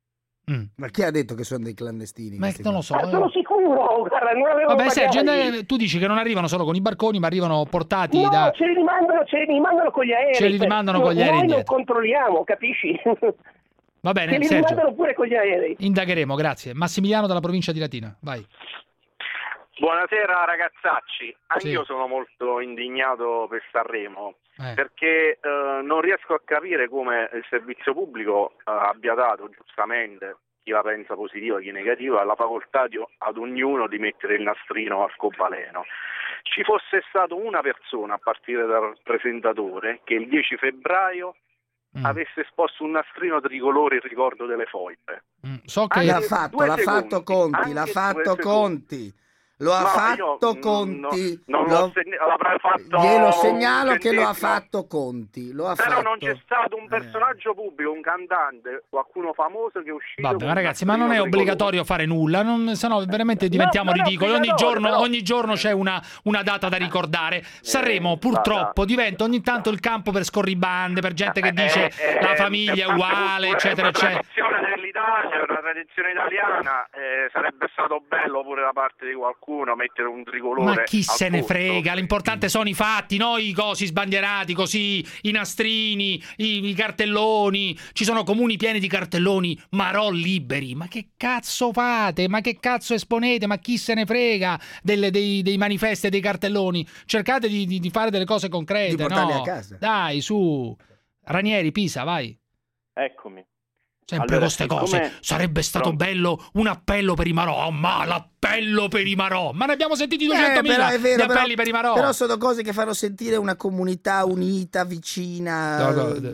Ma chi ha detto che sono dei clandestini? Ma non lo so. Sono sicuro, guarda, non avevo Vabbè, Sergio, bagagli. tu dici che non arrivano solo con i barconi, ma arrivano portati No, da... ce li rimandano con gli aerei. Ce li rimandano con gli aerei Noi non indietro. controlliamo, capisci? Va Ce bene, li Sergio. rimandano pure con gli aerei. Indagheremo, grazie. Massimiliano dalla provincia di Latina, vai. Buonasera ragazzacci, anch'io Sì. sono molto indignato per Sanremo perché non riesco a capire come il servizio pubblico abbia dato giustamente, chi la pensa positiva, chi negativa, la facoltà ad ognuno di mettere il nastrino arcobaleno. Ci fosse stato una persona a partire dal presentatore che il 10 febbraio avesse esposto un nastrino tricolore in ricordo delle foibe. So che l'ha fatto Conti, l'ha fatto Conti. Lo ha fatto Conti. L'avrà fatto. Glielo segnalo che lo ha fatto Conti. Lo ha Però fatto. non c'è stato un personaggio pubblico, un cantante, qualcuno famoso che è uscito. Vabbè, con ma ragazzi, ma non è obbligatorio fare nulla, sennò veramente diventiamo ridicoli. Ogni giorno c'è una data da ricordare. Sanremo purtroppo diventa ogni tanto il campo per scorribande, per gente che dice la famiglia è uguale, eccetera, eccetera. Dell'Italia, è una tradizione italiana, sarebbe stato bello pure da parte di qualcuno mettere un tricolore. Ma chi se ne posto. frega? L'importante sono i fatti, no i cosi sbandierati così, i nastrini, i cartelloni. Ci sono comuni pieni di cartelloni marò liberi. Ma che cazzo fate? Ma che cazzo esponete? Ma chi se ne frega dei manifesti e dei cartelloni? Cercate di fare delle cose concrete, Di portarli no? a casa. Dai, su. Ranieri, Pisa, vai. Eccomi. Sempre Allora, queste cose. Sarebbe stato bello un appello per i marò. Ma l'appello per i marò. Ma ne abbiamo sentiti 200.000 però è vero, di appelli per i marò. Però sono cose che fanno sentire una comunità unita, vicina.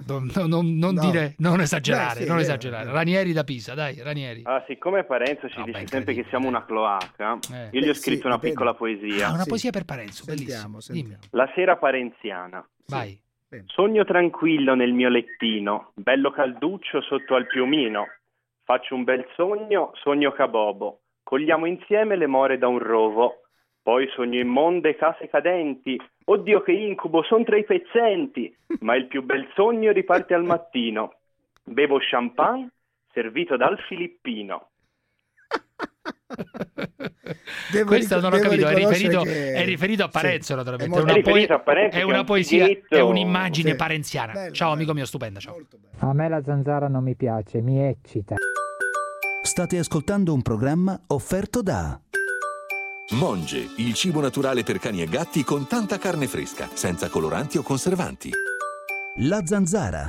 Non esagerare, Beh, sì, non è vero, esagerare. Ranieri da Pisa, dai, Ranieri. Siccome Parenzo ci dice sempre che siamo una cloaca, io gli ho scritto una piccola poesia. Una poesia per Parenzo, bellissimo. Dimmi. La sera parenziana. Vai. Sogno tranquillo nel mio lettino, bello calduccio sotto al piumino. Faccio un bel sogno, sogno cabobo. Cogliamo insieme le more da un rovo. Poi sogno immonde case cadenti. Oddio che incubo, son tra i pezzenti. Ma il più bel sogno riparte al mattino. Bevo champagne servito dal filippino. Questo non ho capito, è riferito a Parenzo, naturalmente. È una poesia, è un'immagine parenziana. Bello, ciao amico mio, stupenda, ciao. A me la zanzara non mi piace, mi eccita. State ascoltando un programma offerto da Monge, il cibo naturale per cani e gatti con tanta carne fresca, senza coloranti o conservanti. La Zanzara.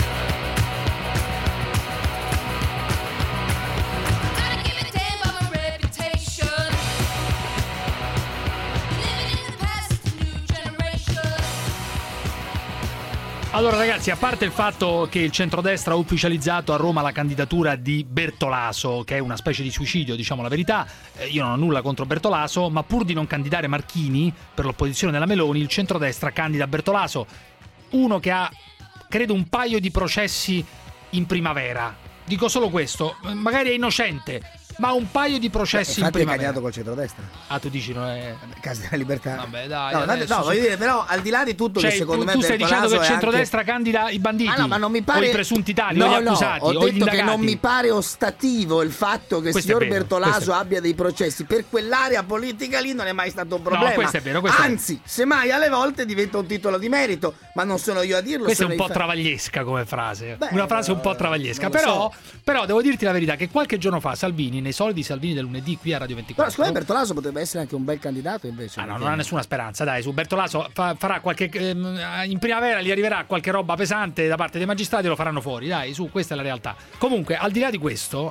Allora ragazzi, a parte il fatto che il centrodestra ha ufficializzato a Roma la candidatura di Bertolaso, che è una specie di suicidio, diciamo la verità, io non ho nulla contro Bertolaso, ma pur di non candidare Marchini per l'opposizione della Meloni, il centrodestra candida Bertolaso, uno che ha, credo, un paio di processi in primavera. Dico solo questo, magari è innocente, ma un paio di processi in Infatti è primavera. candidato col centrodestra. Ah, tu dici non è... Casa della Libertà. Vabbè, dai. No, voglio dire, però al di là di tutto, Cioè, che secondo me tu stai dicendo che il Bertolaso è centrodestra anche... candida i banditi, ma non mi pare... o i presunti tali, o gli accusati, ho o gli detto indagati. che non mi pare ostativo il fatto che il Questo è signor vero, Bertolaso questo è abbia dei processi. Per quell'area politica lì non è mai stato un problema. No, questo è vero, questo è Anzi, semmai alle volte diventa un titolo di merito, ma non sono io a dirlo. Questa è sono un po' i travagliesca come frase. Beh, una frase un po' travagliesca. non lo Però devo dirti la verità che qualche giorno fa Salvini nei soliti Salvini del lunedì qui a Radio 24. Però secondo me Bertolaso potrebbe essere anche un bel candidato invece. No, non ha nessuna speranza, dai, su Bertolaso farà qualche in primavera gli arriverà qualche roba pesante da parte dei magistrati e lo faranno fuori, dai, su, questa è la realtà. Comunque, al di là di questo,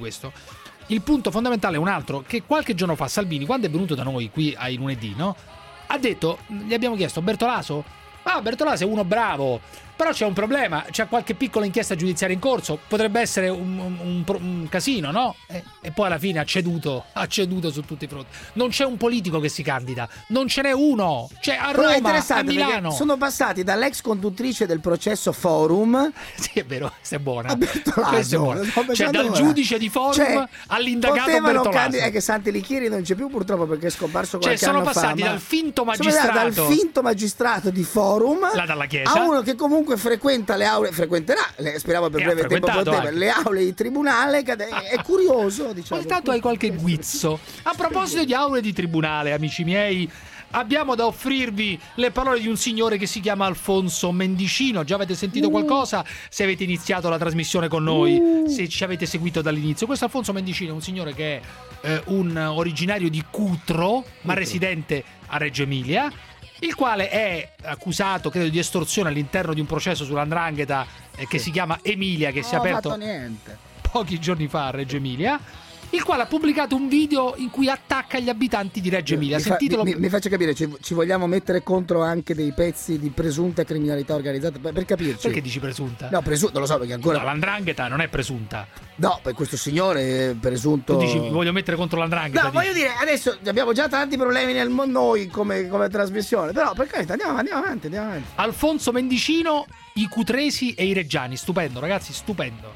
il punto fondamentale è un altro, che qualche giorno fa Salvini, quando è venuto da noi qui ai lunedì, no? Ha detto, gli abbiamo chiesto, Bertolaso è uno bravo, però c'è un problema, c'è qualche piccola inchiesta giudiziaria in corso, potrebbe essere un casino, no? E poi alla fine ha ceduto su tutti i fronti. Non c'è un politico che si candida, non ce n'è uno, c'è a Roma, a Milano. Sono passati dall'ex conduttrice del processo Forum. Sì, è vero, questa è buona. Cioè dal giudice di Forum all'indagato Bertolaso. È che Santi Lichieri non c'è più purtroppo perché è scomparso qualche anno fa. Sono passati dal finto magistrato di Forum dalla Chiesa a uno che comunque frequenta le aule, speriamo per breve tempo, le aule di tribunale, che è curioso, diciamo. Intanto hai qualche guizzo. A proposito di aule di tribunale, amici miei, abbiamo da offrirvi le parole di un signore che si chiama Alfonso Mendicino. Già avete sentito qualcosa se avete iniziato la trasmissione con noi, se ci avete seguito dall'inizio. Questo Alfonso Mendicino è un signore che è un originario di Cutro, ma residente a Reggio Emilia, il quale è accusato, credo, di estorsione all'interno di un processo sull''ndrangheta che si chiama Emilia, che si è aperto pochi giorni fa a Reggio Emilia, il quale ha pubblicato un video in cui attacca gli abitanti di Reggio Emilia. Mi faccia capire, ci vogliamo mettere contro anche dei pezzi di presunta criminalità organizzata, per capirci. Perché dici presunta? No, non lo so, perché ancora... No, l''ndrangheta non è presunta. No, per questo signore è presunto... Tu dici, mi voglio mettere contro l''ndrangheta. No, voglio dire, adesso abbiamo già tanti problemi nel mondo noi come trasmissione, però per carità, andiamo avanti. Alfonso Mendicino, i cutresi e i reggiani. Stupendo, ragazzi, stupendo.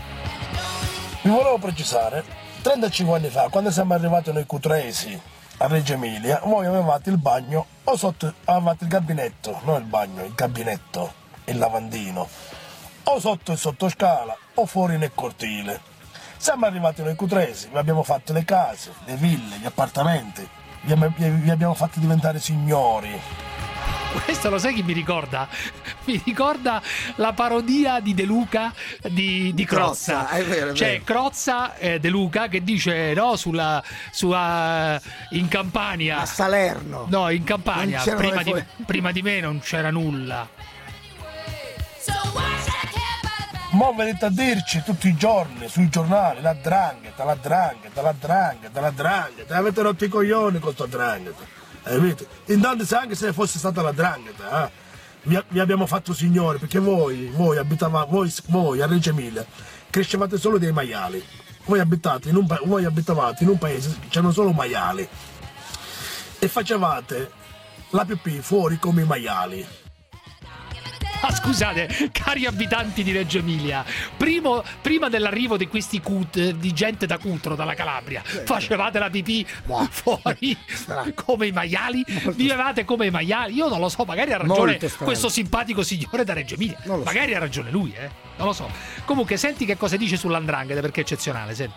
Vi volevo precisare, 35 anni fa, quando siamo arrivati noi cutresi a Reggio Emilia, voi avevate il bagno o sotto avevate il gabinetto, non il bagno, il gabinetto, il lavandino, o sotto il sottoscala o fuori nel cortile. Siamo arrivati noi cutresi, vi abbiamo fatto le case, le ville, gli appartamenti, vi abbiamo fatti diventare signori. Questo lo sai chi mi ricorda? Mi ricorda la parodia di De Luca di Crozza. È vero. Cioè Crozza De Luca che dice no in Campania. A Salerno. No, in Campania prima di me non c'era nulla. Mo venite a dirci tutti i giorni sui giornali la 'ndrangheta. Avete rotto i coglioni con sta 'ndrangheta. Intanto anche se fosse stata la 'ndrangheta, vi abbiamo fatto signori, perché voi a Reggio Emilia crescevate solo dei maiali. Voi abitavate in un paese che c'erano solo maiali e facevate la pipì fuori come i maiali. Ah, scusate, cari abitanti di Reggio Emilia, prima dell'arrivo di questi di gente da Cutro, dalla Calabria, facevate la pipì fuori come i maiali? Vivevate come i maiali? Io non lo so, magari ha ragione questo simpatico signore da Reggio Emilia, magari ha ragione lui, non lo so. Comunque senti che cosa dice sull''ndrangheta, perché è eccezionale, senti.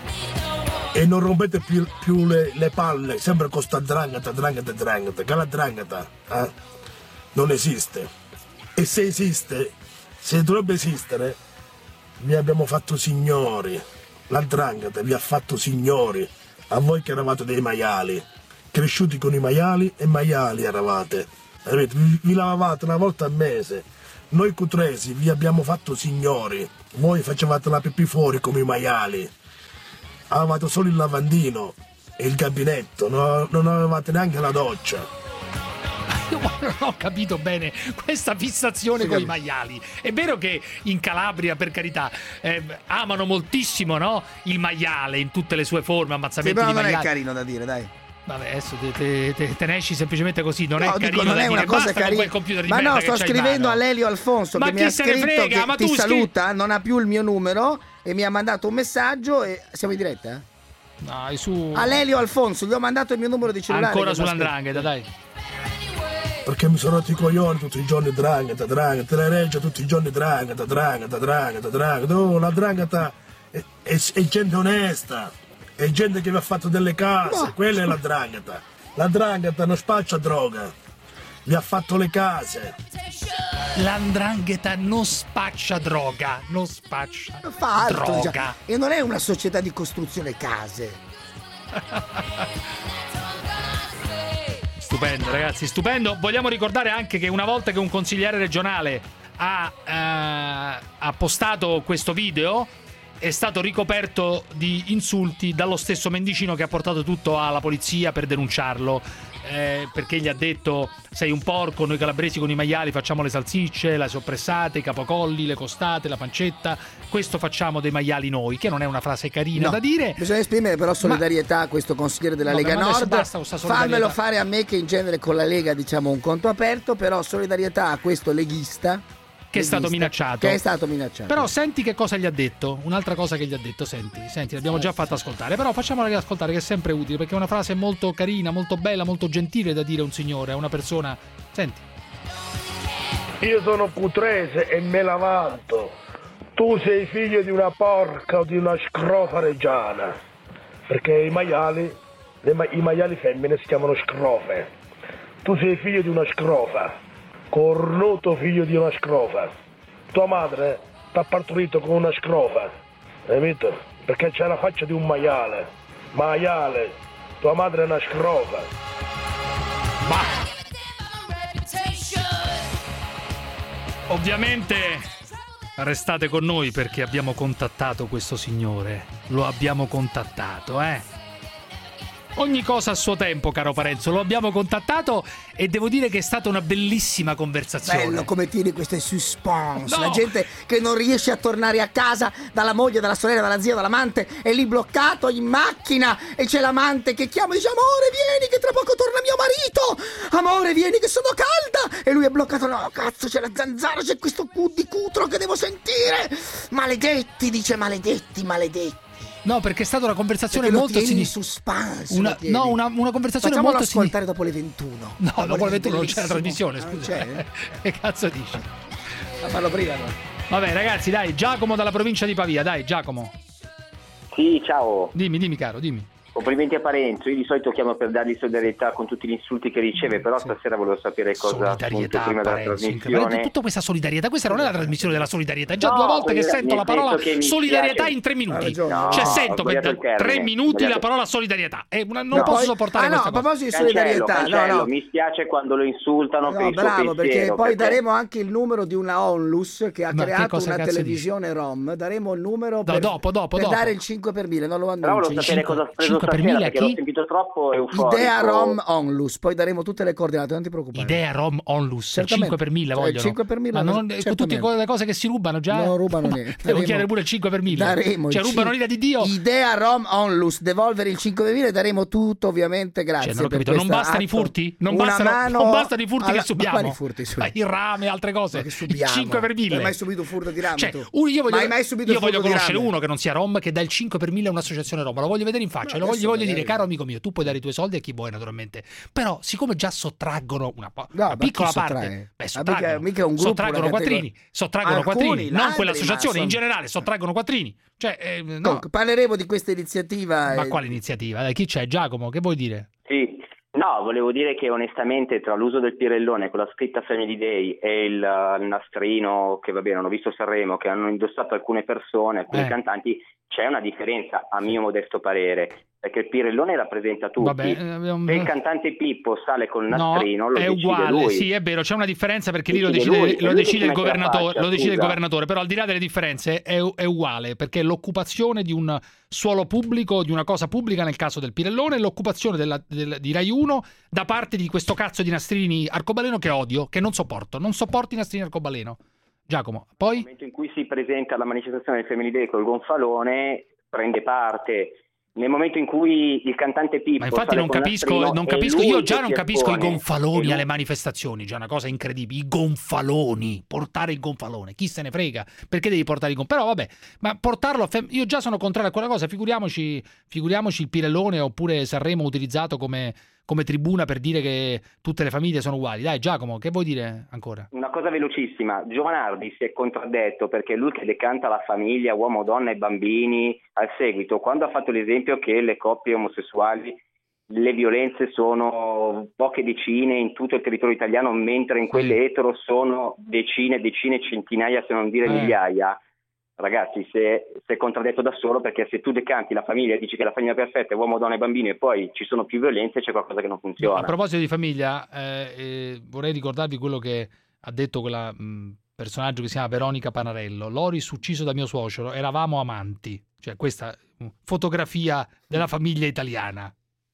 E non rompete più le palle sempre con sta 'ndrangheta, che la 'ndrangheta non esiste. E se esiste, se dovrebbe esistere, vi abbiamo fatto signori. La 'ndrangheta vi ha fatto signori. A voi che eravate dei maiali, cresciuti con i maiali e maiali eravate. Vi lavavate una volta al mese. Noi cutresi vi abbiamo fatto signori. Voi facevate la pipì fuori come i maiali. Avevate solo il lavandino e il gabinetto, non avevate neanche la doccia. Io non ho capito bene questa fissazione con i maiali. È vero che in Calabria, per carità, amano moltissimo, no? Il maiale in tutte le sue forme, ammazzamenti di maiali. Non è carino da dire, dai. Vabbè, adesso te ne esci semplicemente così, non è carino, non è una cosa carina. Ma no, sto scrivendo a Lelio Alfonso che mi ha scritto che ti saluta, non ha più il mio numero e mi ha mandato un messaggio e siamo in diretta? Dai, su. A Lelio Alfonso, gli ho mandato il mio numero di cellulare. Ancora sull''ndrangheta, dai. Perché mi sono rotti i coglioni tutti i giorni 'ndrangheta, le Reggio tutti i giorni 'ndrangheta. Oh, la 'ndrangheta è gente onesta, è gente che vi ha fatto delle case, quella è la 'ndrangheta. La 'ndrangheta non spaccia droga, vi ha fatto le case. L''ndrangheta non spaccia droga, non spaccia fa altro, droga. Già. E non è una società di costruzione case. Stupendo, ragazzi, stupendo. Vogliamo ricordare anche che una volta che un consigliere regionale ha postato questo video, è stato ricoperto di insulti dallo stesso Mendicino, che ha portato tutto alla polizia per denunciarlo, perché gli ha detto: sei un porco, noi calabresi con i maiali facciamo le salsicce, le soppressate, i capocolli, le costate, la pancetta, questo facciamo dei maiali noi, che non è una frase carina da dire. Bisogna esprimere però solidarietà a questo consigliere della Lega Nord. Fammelo fare a me, che in genere con la Lega diciamo un conto aperto, però solidarietà a questo leghista che è stato minacciato. Però senti che cosa gli ha detto. Un'altra cosa che gli ha detto, senti, l'abbiamo già fatto ascoltare, però facciamola ascoltare, che è sempre utile, perché è una frase molto carina, molto bella, molto gentile da dire a un signore, a una persona. Senti. Io sono putrese e me la vanto. Tu sei figlio di una porca o di una scrofa reggiana, perché i maiali femmine si chiamano scrofe. Tu sei figlio di una scrofa, cornuto figlio di una scrofa. Tua madre t'ha partorito con una scrofa, capito? Perché c'è la faccia di un maiale. Tua madre è una scrofa. Ovviamente restate con noi, perché abbiamo contattato questo signore. Lo abbiamo contattato, Ogni cosa a suo tempo, caro Parenzo, lo abbiamo contattato e devo dire che è stata una bellissima conversazione. Bello come tieni queste suspense. No. La gente che non riesce a tornare a casa dalla moglie, dalla sorella, dalla zia, dall'amante, è lì bloccato in macchina e c'è l'amante che chiama e dice: amore vieni che tra poco torna mio marito, amore vieni che sono calda, e lui è bloccato: no cazzo, c'è la zanzara, c'è questo di cutro che devo sentire, maledetti, dice, maledetti. No, perché è stata una conversazione molto suspense. Una conversazione Facciamolo molto ascoltare dopo le 21. No, dopo le 21 non c'è la trasmissione, non scusa. c'è? Che cazzo dici? La farlo prima, no? Vabbè, ragazzi, dai, Giacomo dalla provincia di Pavia, dai, Giacomo. Sì, ciao. Dimmi, caro, dimmi. Complimenti a Parenzo, io di solito chiamo per dargli solidarietà con tutti gli insulti che riceve, però stasera volevo sapere cosa appunto prima della trasmissione. Tutta questa solidarietà, questa non è la trasmissione della solidarietà, è già 2 volte che sento la parola solidarietà in 3 minuti. Sento per 3 minuti la parola solidarietà e non posso sopportare questa cosa. A proposito di solidarietà, mi spiace quando lo insultano per il suo bravo, pensiero, perché poi daremo anche il numero di una onlus che ha creato una televisione dici? rom. Daremo il numero dopo. per dare il 5 per 1000, non lo annuncio. Però volevo sapere cosa ha preso 5 per 1000 a chi? Sentito troppo euforico. Idea Rom Onlus, poi daremo tutte le coordinate, non ti preoccupare. Idea Rom Onlus, 5 per 1000 vogliono. 5 per 1000. Ma tutte le cose che si rubano già. Non rubano niente. Devo chiedere pure il 5 per 1000. Daremo rubano l'ira di Dio. Idea Rom Onlus, devolvere il 5 per 1000 e daremo tutto, ovviamente, grazie. Non ho capito, non bastano i furti? Non bastano i furti che subiamo. Quali furti il rame, altre cose. Che subiamo? 5 per 1000. Non hai mai subito un furto di rame? Io voglio conoscere uno che non sia rom, che dà il 5 per 1000 a un'associazione rom. Lo voglio vedere in faccia, gli voglio dire: caro amico mio, tu puoi dare i tuoi soldi a chi vuoi, naturalmente, però siccome già sottraggono una piccola parte, sottraggono quattrini, non quell'associazione, in generale sottraggono quattrini. Parleremo di questa iniziativa. Ma quale iniziativa? Dai, chi c'è? Giacomo, che vuoi dire? Sì. No, volevo dire che onestamente tra l'uso del pirellone con la scritta Family Day e il nastrino, che va bene, hanno visto Sanremo, che hanno indossato alcune persone, alcuni cantanti, c'è una differenza a mio modesto parere, perché il pirellone rappresenta tutti. Se il cantante Pippo sale col nastrino, lo è decide uguale, lui. Sì, è vero, c'è una differenza perché lì lo decide il governatore, però al di là delle differenze è uguale, perché l'occupazione di un suolo pubblico, di una cosa pubblica nel caso del pirellone, l'occupazione di Rai 1 da parte di questo cazzo di nastrini arcobaleno che odio, che non sopporto i nastrini arcobaleno. Giacomo, poi? Nel momento in cui si presenta alla manifestazione del Family Day col gonfalone, prende parte. Nel momento in cui il cantante Pippo, ma infatti non capisco, io già non capisco i gonfaloni alle manifestazioni, già una cosa incredibile, i gonfaloni, portare il gonfalone, chi se ne frega, perché devi portare il gonfalone? Però vabbè, ma portarlo io già sono contrario a quella cosa, figuriamoci il pirellone oppure Sanremo utilizzato come tribuna per dire che tutte le famiglie sono uguali. Dai Giacomo, che vuoi dire ancora? Una cosa velocissima, Giovanardi si è contraddetto perché lui che decanta la famiglia, uomo, donna e bambini al seguito, quando ha fatto l'esempio che le coppie omosessuali le violenze sono poche decine in tutto il territorio italiano, mentre in quelle etero sono decine, centinaia, se non dire migliaia. Ragazzi, se è contraddetto da solo, perché se tu decanti la famiglia e dici che la famiglia perfetta è uomo, donna e bambini e poi ci sono più violenze, c'è qualcosa che non funziona. A proposito di famiglia, vorrei ricordarvi quello che ha detto quella personaggio che si chiama Veronica Panarello. Loris ucciso da mio suocero, eravamo amanti. Cioè questa fotografia della famiglia italiana.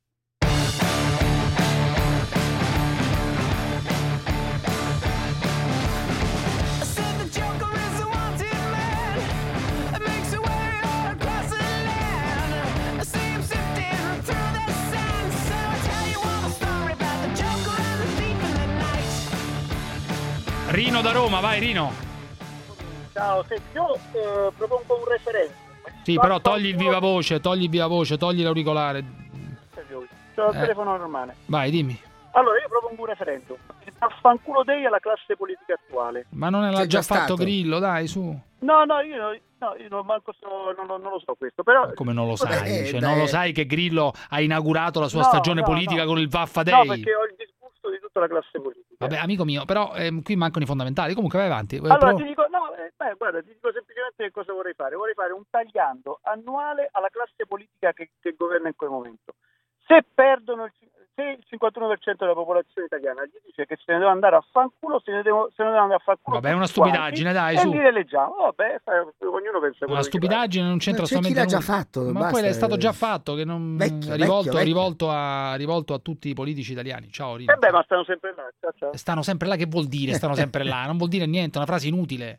Rino da Roma, vai Rino. Ciao, senti, io propongo un referendum. Sì, però togli il viva voce, togli l'auricolare. C'ho il telefono normale. Vai, dimmi. Allora, io propongo un referendum. Affanculo dei alla classe politica attuale. Ma non l'ha già fatto Grillo, dai, su. No, io non manco non lo so questo, però... Come non lo sai? Non lo sai che Grillo ha inaugurato la sua stagione politica con il Vaffa Day? No, perché ho il disgusto di tutta la classe politica. Vabbè, amico mio, però qui mancano i fondamentali. Comunque vai avanti. Allora, ti dico semplicemente che cosa vorrei fare. Vorrei fare un tagliando annuale alla classe politica che governa in quel momento. Se il 51% della popolazione italiana gli dice che se ne deve andare a fanculo, se ne deve andare a fanculo. Vabbè, è una stupidaggine, dai, su. E li rileggiamo. Vabbè, ognuno pensa quello. Una stupidaggine, non c'entra assolutamente nulla. Chi l'ha già fatto? Ma poi è stato già fatto, che non rivolto a tutti i politici italiani. Ciao Rino. Ma stanno sempre là. Ciao. Stanno sempre là, che vuol dire? Stanno sempre là, non vuol dire niente, è una frase inutile.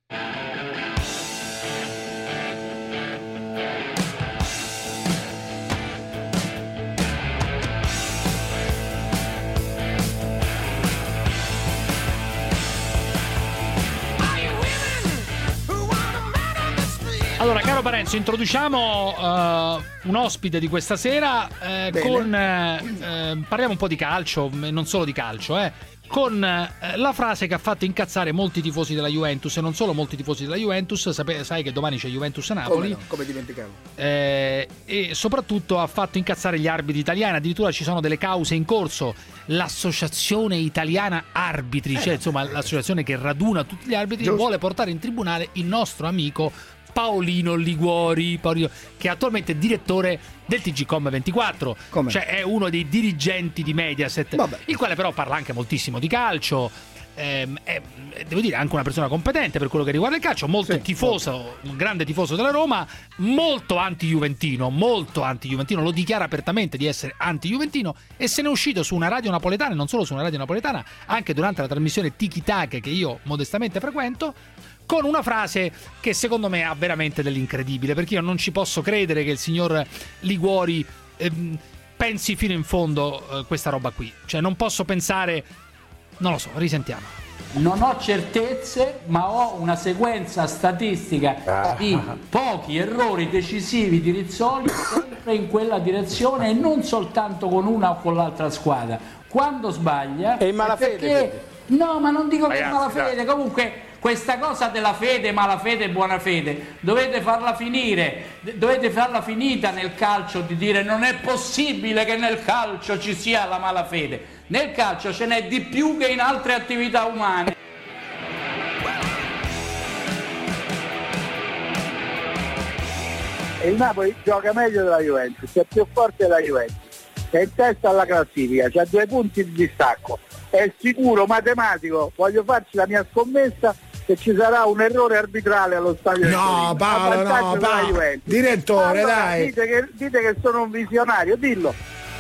Allora, caro Parenzo, introduciamo un ospite di questa sera parliamo un po' di calcio, non solo di calcio, con la frase che ha fatto incazzare molti tifosi della Juventus, e non solo molti tifosi della Juventus. Sai che domani c'è Juventus-Napoli. Come dimenticavo. E soprattutto ha fatto incazzare gli arbitri italiani. Addirittura ci sono delle cause in corso. L'Associazione Italiana Arbitri, cioè insomma l'associazione che raduna tutti gli arbitri, vuole portare in tribunale il nostro amico Paolino Liguori, che è attualmente direttore del TGcom 24. Come? Cioè è uno dei dirigenti di Mediaset. Vabbè. Il quale però parla anche moltissimo di calcio. Devo dire anche una persona competente per quello che riguarda il calcio, molto tifoso, un grande tifoso della Roma, molto anti-juventino, lo dichiara apertamente di essere anti-juventino, e se ne è uscito su una radio napoletana, e non solo su una radio napoletana, anche durante la trasmissione Tiki Taka, che io modestamente frequento, con una frase che secondo me ha veramente dell'incredibile, perché io non ci posso credere che il signor Liguori pensi fino in fondo questa roba qui. Cioè non posso pensare, non lo so, risentiamo. Non ho certezze, ma ho una sequenza statistica di pochi errori decisivi di Rizzoli sempre in quella direzione, e non soltanto con una o con l'altra squadra. Quando sbaglia... E malafede? No, ma non dico che è malafede, comunque... Questa cosa della fede, malafede e buona fede, dovete farla finita nel calcio, di dire non è possibile che nel calcio ci sia la malafede. Nel calcio ce n'è di più che in altre attività umane. E il Napoli gioca meglio della Juventus, è più forte della Juventus, è in testa alla classifica, c'ha 2 punti di distacco, è sicuro, matematico. Voglio farci la mia scommessa che ci sarà un errore arbitrale allo stadio. No, Paolo, direttore, allora, dai. Dite che sono un visionario, dillo.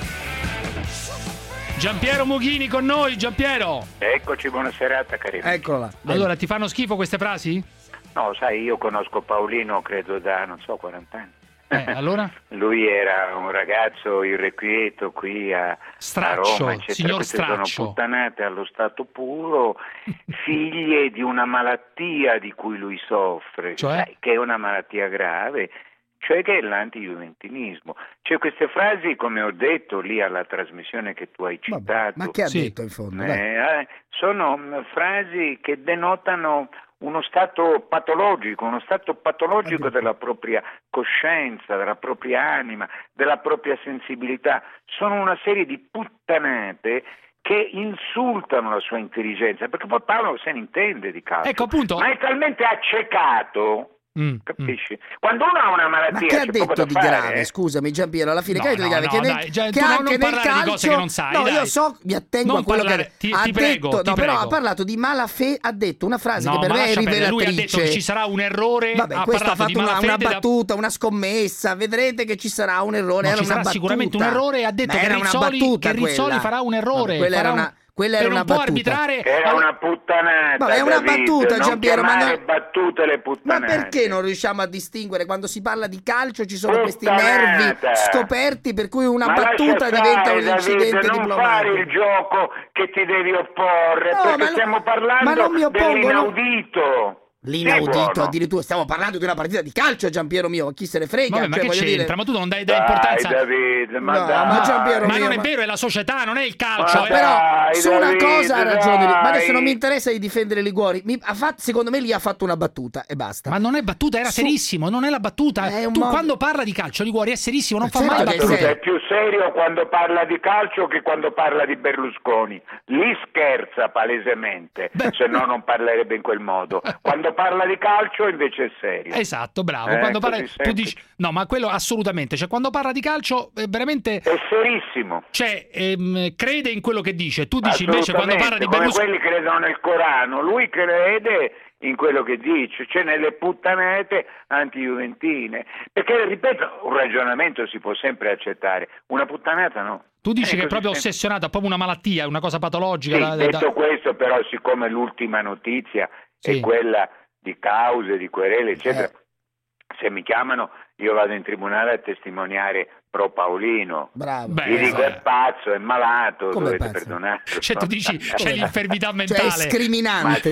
Giampiero Mughini con noi, Giampiero. Eccoci, buona serata, carino. Eccola. Allora, ti fanno schifo queste frasi? No, sai, io conosco Paolino, credo da, 40 anni. Allora? Lui era un ragazzo irrequieto qui a Roma, eccetera. Signor Queste Straccio. sono puttanate allo stato puro, figlie di una malattia di cui lui soffre, cioè? Che è una malattia grave, cioè che è l'antijuventinismo. Cioè queste frasi, come ho detto lì alla trasmissione che tu hai citato, ma che ha detto in fondo? sono frasi che denotano uno stato patologico della propria coscienza, della propria anima, della propria sensibilità. Sono una serie di puttanate che insultano la sua intelligenza, perché poi Paolo se ne intende di calcio, ecco, appunto. Ma è talmente accecato. Capisci? Quando uno ha una malattia, ma che ha detto di grave? Scusami Giampiero, alla fine che ha detto di grave? Che anche nel calcio, che non sai, no, io so, mi attengo a quello che ha detto, però ha parlato di malafede, ha detto una frase che per me è rivelatrice. Lui ha detto che ci sarà un errore. Vabbè, questo ha fatto una battuta, una scommessa, vedrete che ci sarà un errore. Ci sarà sicuramente un errore, ha detto che Rizzoli farà un errore. Quella era una può battuta. Arbitrare. Era una puttanata. Ma è una battuta, Giampiero. Battute le puttanate. Ma perché non riusciamo a distinguere quando si parla di calcio? Ci sono questi nervi scoperti per cui una battuta diventa un incidente diplomatico. Non fare il gioco che ti devi opporre, perché stiamo parlando dell'inaudito. L'inaudito, addirittura stiamo parlando di una partita di calcio, Giampiero mio, chi se ne frega? Vabbè, ma che c'entra? Ma tu non dai importanza. David, ma Giampiero ma mio, non è vero, è la società, non è il calcio. Però su una cosa ha ragione, ma adesso non mi interessa di difendere Liguori. Secondo me lì ha fatto una battuta e basta. Ma non è battuta, era serissimo, non è la battuta. Tu quando parla di calcio Liguori è serissimo, non fa mai battute. È più serio quando parla di calcio che quando parla di Berlusconi. Lì scherza palesemente, se no non parlerebbe in quel modo. Quando parla di calcio invece è serio. Esatto, bravo. Quando parla, tu dici no, ma quello assolutamente, cioè quando parla di calcio veramente è serissimo. Cioè crede in quello che dice. Tu dici invece quando parla di Berlusconi, come quelli credono nel Corano, lui crede in quello che dice, cioè nelle puttanate anti-juventine, perché ripeto, un ragionamento si può sempre accettare, una puttanata no. Tu dici che è proprio ossessionato, è proprio una malattia, una cosa patologica. Sì, detto questo, però, siccome l'ultima notizia è quella di cause, di querele, eccetera, se mi chiamano io vado in tribunale a testimoniare pro Paolino. Bravo. Gli dico è pazzo, è malato, dovete perdonare. Cioè tu dici c'è l'infermità mentale. Cioè è scriminante.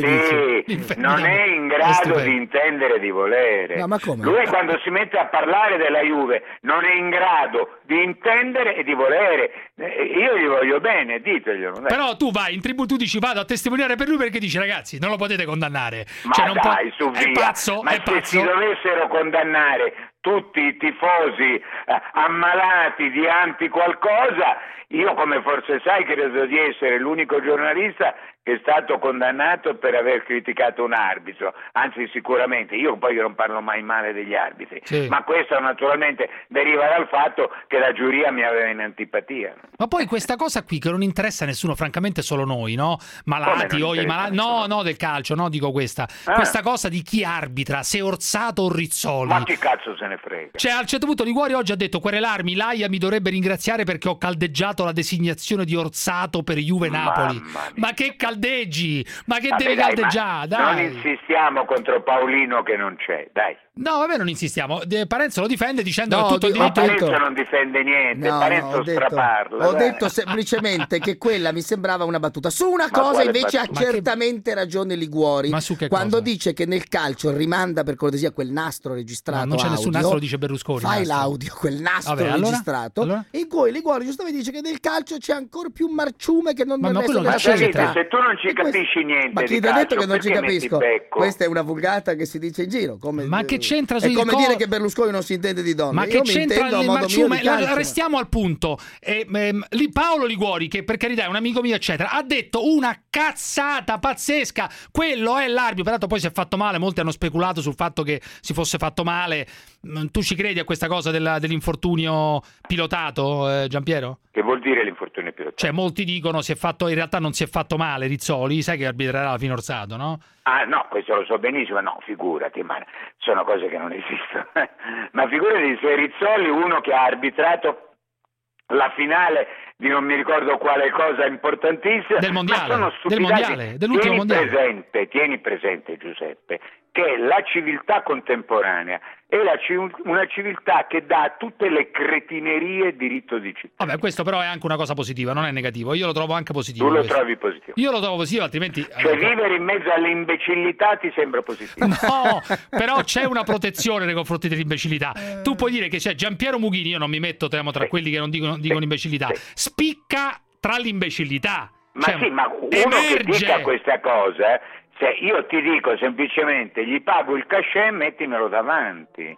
Non è in grado di intendere e di volere. No, ma come? Lui quando si mette a parlare della Juve non è in grado di intendere e di volere. Io gli voglio bene, diteglielo. Però tu vai in tribunale, tu dici vado a testimoniare per lui perché dici ragazzi non lo potete condannare. Ma cioè, non dai, su via. È pazzo, ma se si dovessero condannare tutti i tifosi ammalati di anti qualcosa, io come forse sai credo di essere l'unico giornalista che è stato condannato per aver criticato un arbitro, anzi sicuramente, io poi non parlo mai male degli arbitri, ma questo naturalmente deriva dal fatto che la giuria mi aveva in antipatia. Ma poi questa cosa qui che non interessa a nessuno, francamente solo noi, no? Malati o i malati, no del calcio, no, dico questa cosa di chi arbitra, se Orsato o Rizzoli. Ma chi cazzo se ne frega? Cioè a un certo punto Liguori oggi ha detto querelarmi, l'AIA mi dovrebbe ringraziare perché ho caldeggiato la designazione di Orsato per Juve Napoli. Ma che caldeggi? Ma che devi caldeggiare? Dai. Non insistiamo contro Paolino che non c'è, dai. No, vabbè, non insistiamo. Parenzo lo difende dicendo che tutto il diritto. Parenzo non difende niente, Parenzo straparla. Ho detto semplicemente che quella mi sembrava una battuta. Su una cosa invece ha certamente ragione Liguori. Ma su che quando cosa? dice che nel calcio rimanda per cortesia quel nastro registrato. No, non c'è nessun nastro, lo dice Berlusconi. Fai l'audio, quel nastro registrato. Allora? E poi Liguori giustamente dice che nel calcio c'è ancora più marciume che non nel resto quello della società. Se tu non ci capisci niente, ma chi ti ha detto che non ci capisco? Questa è una vulgata che si dice in giro. Ma che c'entra sui è come dire che Berlusconi non si intende di donne. Ma io che c'entra il marciume? Calcio, restiamo al punto. Paolo Liguori, che per carità è un amico mio eccetera, ha detto una cazzata pazzesca. Quello è l'arbitro, peraltro poi si è fatto male, molti hanno speculato sul fatto che si fosse fatto male. Tu ci credi a questa cosa dell'infortunio pilotato, Giampiero? Che vuol dire l'infortunio pilotato? Cioè molti dicono in realtà non si è fatto male Rizzoli, sai che arbitrerà alla fine Orsato, no? Ah no, questo lo so benissimo, no, figurati, ma sono cose che non esistono. Ma figurati se Rizzoli, uno che ha arbitrato la finale di non mi ricordo quale cosa importantissima del mondiale, ma sono dell'ultimo mondiale. Tieni presente Giuseppe che la civiltà contemporanea è una civiltà che dà tutte le cretinerie diritto di cittadinanza. Vabbè, questo però è anche una cosa positiva, non è negativo. Io lo trovo anche positivo. Tu lo trovi positivo? Io lo trovo positivo, altrimenti... Cioè vivere in mezzo alle imbecillità ti sembra positivo? No, però c'è una protezione nei confronti dell'imbecillità. Tu puoi dire che c'è Giampiero Mughini, io non mi metto tra quelli che non dicono imbecillità, spicca tra l'imbecillità. Ma sì, ma uno che dica questa cosa Se io ti dico semplicemente gli pago il cachet, mettimelo davanti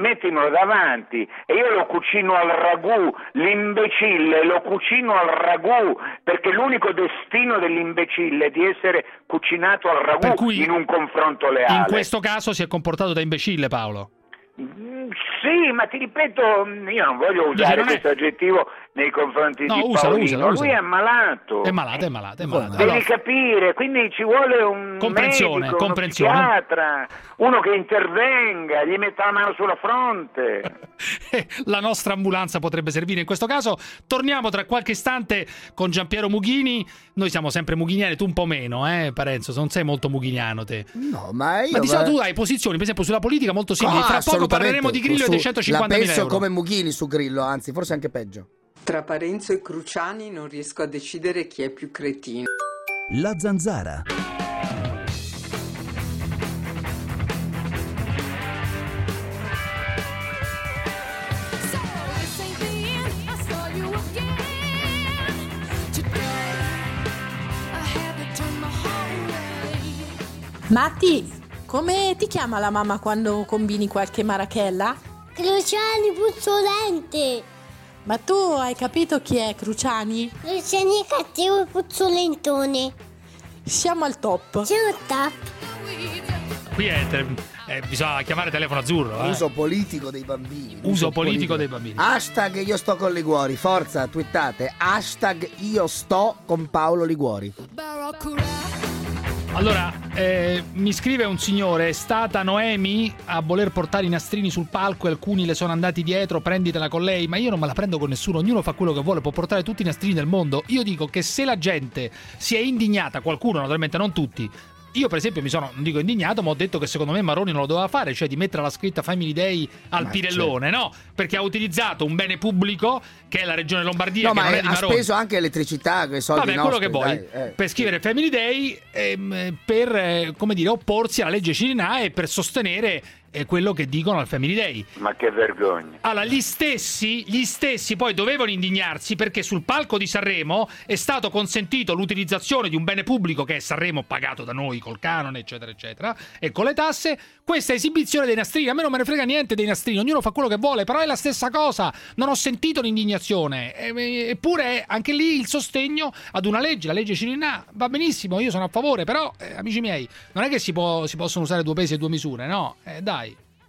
e io lo cucino al ragù, l'imbecille lo cucino al ragù, perché l'unico destino dell'imbecille è di essere cucinato al ragù, per cui in un confronto leale. In questo caso si è comportato da imbecille, Paolo. Sì, ma ti ripeto, io non voglio usare questo aggettivo nei confronti di Paolino. Lui è malato. È malato. Devi capire, quindi ci vuole un medico, uno psichiatra, uno che intervenga, gli metta la mano sulla fronte. La nostra ambulanza potrebbe servire in questo caso. Torniamo tra qualche istante con Giampiero Mughini. Noi siamo sempre mughiniani, tu un po' meno, Parenzo, non sei molto mughiniano te. No, ma io... Ma di solito tu hai posizioni, per esempio, sulla politica molto simili. Fra poco parleremo di Grillo e dei 150.000 euro. La penso come Mughini su Grillo, anzi, forse anche peggio. Tra Parenzo e Cruciani non riesco a decidere chi è più cretino. La Zanzara. Matti, come ti chiama la mamma quando combini qualche marachella? Cruciani puzzolente. Ma tu hai capito chi è Cruciani? Cruciani è cattivo e puzzolentone. Siamo al top. Siamo al top. Qui bisogna chiamare telefono azzurro. Uso politico dei bambini. Uso politico dei bambini. Hashtag io sto con Liguori. Forza, twittate. Hashtag io sto con Paolo Liguori. Allora, mi scrive un signore: è stata Noemi a voler portare i nastrini sul palco e alcuni le sono andati dietro, prenditela con lei. Ma io non me la prendo con nessuno, ognuno fa quello che vuole, può portare tutti i nastrini del mondo. Io dico che se la gente si è indignata, qualcuno naturalmente, non tutti. Io per esempio mi sono, non dico indignato, ma ho detto che secondo me Maroni non lo doveva fare, cioè di mettere la scritta Family Day al Pirellone, no? Perché ha utilizzato un bene pubblico che è la regione Lombardia, che non è di Maroni. Ha speso anche elettricità, quei soldi nostri. Quello che vuoi, per scrivere Family Day, per come dire, opporsi alla legge Cirinà e per sostenere quello che dicono al Family Day. Ma che vergogna. Allora, gli stessi poi dovevano indignarsi perché sul palco di Sanremo è stato consentito l'utilizzazione di un bene pubblico che è Sanremo, pagato da noi col canone, eccetera, eccetera, e con le tasse, questa esibizione dei nastrini. A me non me ne frega niente dei nastrini, ognuno fa quello che vuole, però è la stessa cosa. Non ho sentito l'indignazione, eppure anche lì il sostegno ad una legge, la legge Cirinà, va benissimo, io sono a favore, però, amici miei, non è che si possono usare due pesi e due misure, no? Dai.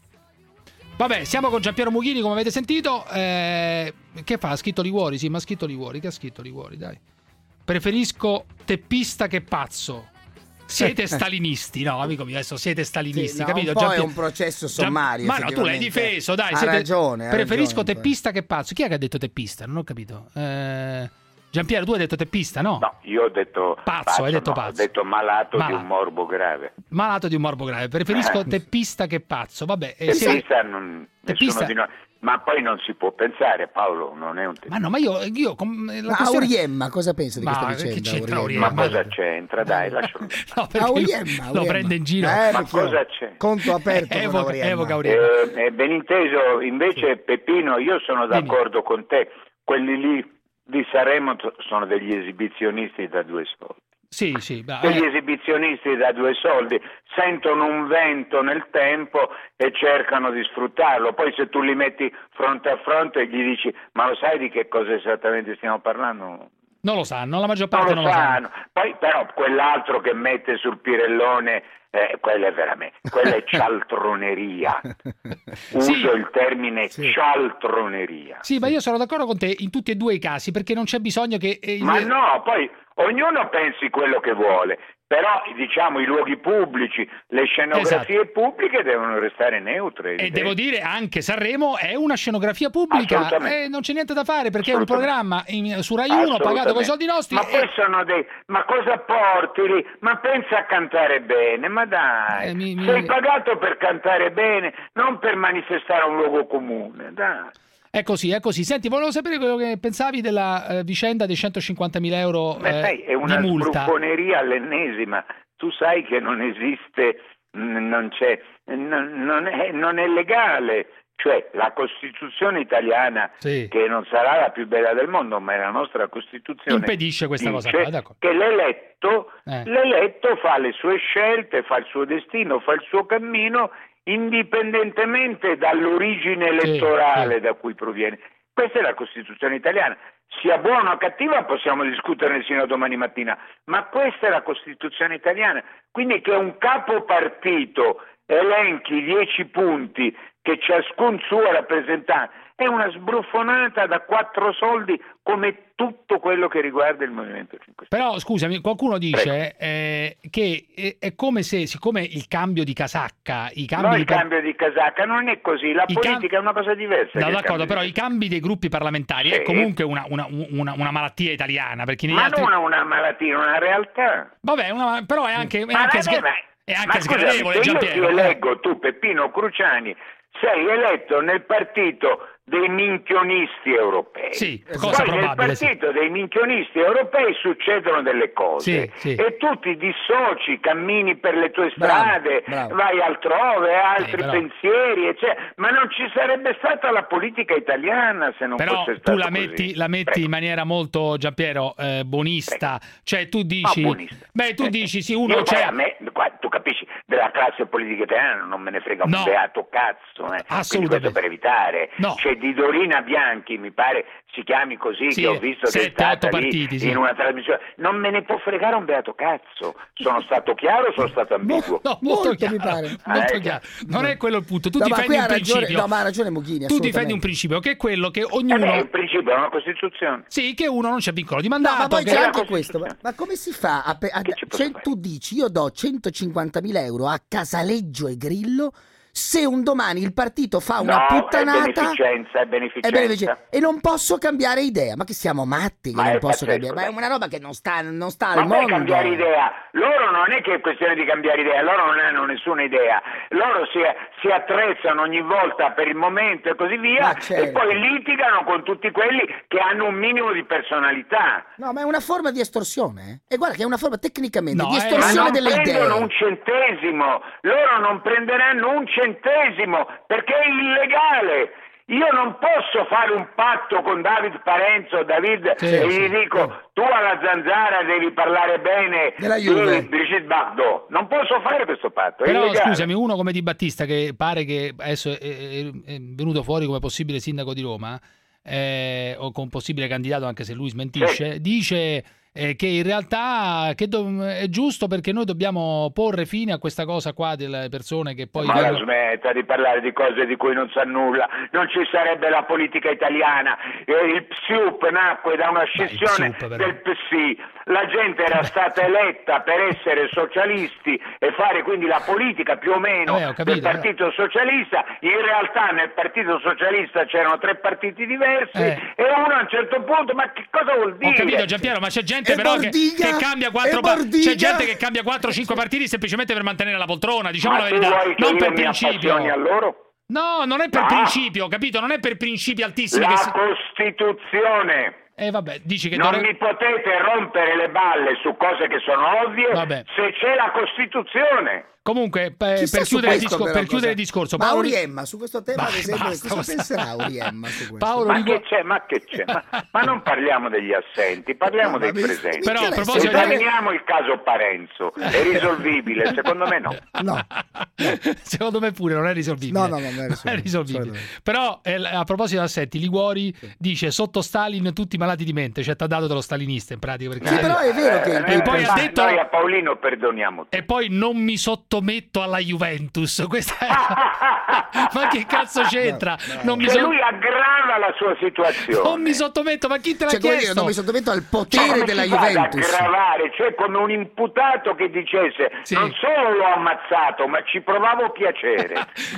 Vabbè, siamo con Giampiero Mughini, come avete sentito. Che fa? Ha scritto Liguori? Sì, ma ha scritto Liguori. Che ha scritto Liguori? Dai. Preferisco teppista che pazzo. Siete stalinisti, no, amico mio, adesso siete stalinisti, sì, capito? Un po' è un processo sommario. Ma no, tu l'hai difeso, dai. Ha ragione. Preferisco teppista che pazzo. Chi è che ha detto teppista? Non ho capito. Giampiero, tu hai detto teppista, no? No, io ho detto pazzo, hai detto pazzo. Ho detto malato di un morbo grave. Malato di un morbo grave. Preferisco teppista che pazzo. Vabbè, teppista non nessuno di noi. Ma poi non si può pensare, Paolo, non è un teppista. Ma no, ma io ma Auriemma cosa pensa di questa vicenda? Che c'entra Auriemma? Ma cosa c'entra? Dai, lascialo. No, Auriemma lo prende in giro. Ma cosa c'è? Conto aperto evoca Auriemma. Ben inteso, invece Peppino, io sono d'accordo con te. Quelli lì di Sanremo sono degli esibizionisti da 2 soldi. Sì, degli esibizionisti da 2 soldi, sentono un vento nel tempo e cercano di sfruttarlo. Poi se tu li metti fronte a fronte e gli dici ma lo sai di che cosa esattamente stiamo parlando? Non lo sanno, la maggior parte non lo sanno. Poi però quell'altro che mette sul Pirellone, quella è cialtroneria. Uso il termine cialtroneria. Sì, ma io sono d'accordo con te in tutti e due i casi, perché non c'è bisogno che ma no, poi ognuno pensi quello che vuole, però diciamo i luoghi pubblici, le scenografie pubbliche devono restare neutre. E devo dire anche Sanremo è una scenografia pubblica, non c'è niente da fare perché è un programma su Rai 1 pagato con i soldi nostri. Ma poi sono ma cosa porti lì? Ma pensa a cantare bene, ma dai, sei pagato per cantare bene, non per manifestare un luogo comune, dai. È così. Senti, volevo sapere quello che pensavi della vicenda dei 150.000 euro è una di multa. Sbruffoneria all'ennesima. Tu sai che non esiste, non c'è, non è legale. Cioè la Costituzione italiana, che non sarà la più bella del mondo, ma è la nostra Costituzione, impedisce questa cosa qua, che l'eletto fa le sue scelte, fa il suo destino, fa il suo cammino, indipendentemente dall'origine elettorale da cui proviene. Questa è la Costituzione italiana. Sia buona o cattiva possiamo discuterne sino a domani mattina, ma questa è la Costituzione italiana. Quindi che un capo partito elenchi 10 punti che ciascun suo rappresentante è una sbruffonata da 4 soldi, come tutto quello che riguarda il Movimento 5 Stelle. Però scusami, qualcuno dice che è come se, siccome il cambio di casacca, cambio di casacca non è così, la politica è una cosa diversa. No, d'accordo, però i cambi dei gruppi parlamentari è comunque una malattia italiana, perché non una malattia, una realtà. Vabbè, però è anche sgradevole, Giampiero. Io ti eleggo, tu Peppino Cruciani, sei eletto nel partito dei minchionisti europei. Sì, cosa poi nel partito dei minchionisti europei succedono delle cose e tu ti dissoci, cammini per le tue strade, vai altrove, altri pensieri, eccetera. Ma non ci sarebbe stata la politica italiana se non fosse stato tu la metti in maniera molto, Giampiero, buonista. Cioè tu dici dici sì, uno a me, tu capisci, della classe politica italiana non me ne frega un beato cazzo, assolutamente, per evitare. C'è di Dorina Bianchi, mi pare si chiami così, che ho visto che è stata lì in una trasmissione, non me ne può fregare un beato cazzo. Sono stato chiaro o sono stato ambiguo? No, molto chiaro, mi pare. Molto chiaro. Non è quello il punto, tu difendi un principio. No, ma ha ragione Mughini, tu difendi un principio che è quello che ognuno il principio è una Costituzione. Sì, che uno non c'è vincolo di mandato. No, ma poi c'è anche questo. Ma come si fa tu dici io do 150.000 euro a Casaleggio e Grillo se un domani il partito fa una puttanata, è beneficenza. E non posso cambiare idea. Ma che siamo matti che non posso cambiare? Ma è una roba che non sta al mondo. Cambiare idea? Loro non è che è questione di cambiare idea, loro non hanno nessuna idea. Loro si attrezzano ogni volta per il momento e così via, e poi litigano con tutti quelli che hanno un minimo di personalità. No, ma è una forma di estorsione. E guarda che è una forma tecnicamente di estorsione delle idee. Non prendono un centesimo, loro non prenderanno un centesimo perché è illegale. Io non posso fare un patto con David Parenzo e gli dico tu alla Zanzara devi parlare bene di Brigitte Bardot. Non posso fare questo patto. Però scusami, uno come Di Battista, che pare che adesso è venuto fuori come possibile sindaco di Roma, o con possibile candidato, anche se lui smentisce, dice che in realtà è giusto perché noi dobbiamo porre fine a questa cosa qua delle persone che poi... Ma smetta di parlare di cose di cui non sa nulla, non ci sarebbe la politica italiana, il PSUP nacque da una scissione del PSI, la gente era stata eletta per essere socialisti e fare quindi la politica più o meno del Partito Socialista, in realtà nel Partito Socialista c'erano 3 partiti diversi e uno a un certo punto, ma che cosa vuol dire? Ho capito Giampiero, ma c'è gente però che cambia 4 c'è gente che cambia 4-5 partiti semplicemente per mantenere la poltrona, diciamo la verità, non per principio. A loro? No, non è per principio, capito? Non è per principi altissimi. La Costituzione. Vabbè, dici che non mi potete rompere le balle su cose che sono ovvie se c'è la Costituzione. Comunque, per chiudere il discorso, ma Auriemma su questo tema, ad esempio, cosa penserà Auriemma su questo? Paolo, ma che c'è? Ma non parliamo degli assenti, parliamo dei presenti. Però a proposito esaminiamo il caso Parenzo, è risolvibile? Secondo me no. Secondo me pure non è risolvibile. No, non è risolvibile. Però a proposito di assenti, Liguori dice sotto Stalin tutti malati di mente, cioè t'ha dato dello stalinista in pratica, perché sì, però è vero che e poi ha detto noi a Paolino perdoniamo. E poi non mi sottometto alla Juventus. Questa è... ma che cazzo c'entra? Lui aggrava la sua situazione. Non mi sottometto, ma chi te l'ha chiesto? Non mi sottometto al potere della Juventus. Aggravare, cioè come un imputato che dicesse non solo l'ho ammazzato, ma ci provavo piacere.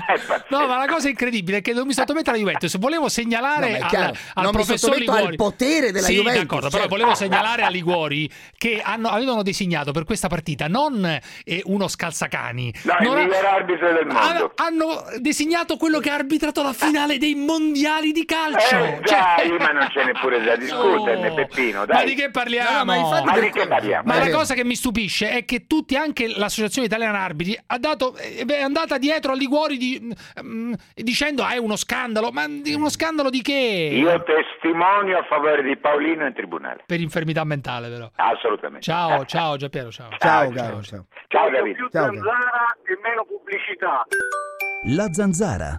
No, ma la cosa incredibile è che non mi sottometto alla Juventus. Volevo segnalare al non professor mi sottometto Liguori al potere portiere della Juventus. Sì, d'accordo, però volevo segnalare a Liguori che avevano designato per questa partita non uno scalzacani, il miglior arbitro del mondo. Hanno designato quello che ha arbitrato la finale dei mondiali di calcio. Ma non c'è neppure da discutere, Peppino, dai. Ma di che parliamo? Ma la cosa che mi stupisce è che tutti, anche l'Associazione Italiana Arbitri, è andata dietro a Liguori dicendo è uno scandalo. Ma uno scandalo di che? Io testimonio a favore di Paolino in tribunale. Per infermità mentale, però. Assolutamente. Ciao Giampiero, ciao. Ciao Davide. Più zanzara e meno pubblicità. La Zanzara.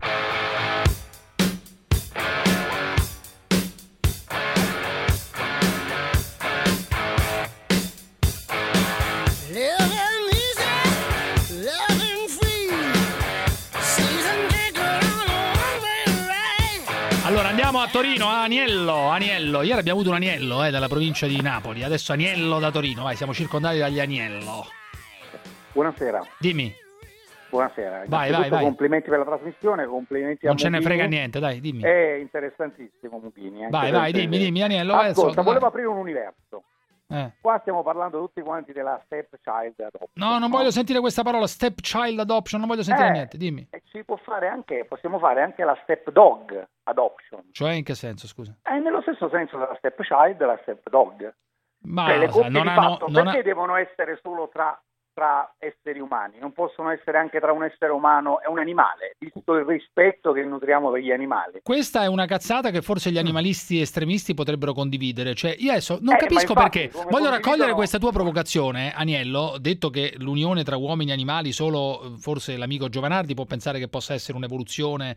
Allora andiamo a Torino, a Aniello. Ieri abbiamo avuto un Aniello dalla provincia di Napoli, adesso Aniello da Torino, vai, siamo circondati dagli Aniello. Buonasera. Dimmi. Buonasera. Vai. Complimenti per la trasmissione, complimenti a Non ce ne Mugini. frega niente, dai, dimmi. È interessantissimo Mugini. Vai, dimmi Aniello. Ascolta, volevo aprire un universo. Qua stiamo parlando tutti quanti della stepchild adoption. No, non voglio sentire questa parola, stepchild adoption, non voglio sentire niente, dimmi. Possiamo fare anche la stepdog adoption. Cioè in che senso, scusa? È nello stesso senso della stepchild e la stepdog. Ma cioè, le coppie perché ha... devono essere solo tra esseri umani? Non possono essere anche tra un essere umano e un animale, visto il rispetto che nutriamo per gli animali. Questa è una cazzata che forse gli animalisti estremisti potrebbero condividere. Cioè, io adesso non capisco perché. Voglio raccogliere questa tua provocazione, Aniello, detto che l'unione tra uomini e animali, solo forse l'amico Giovanardi può pensare che possa essere un'evoluzione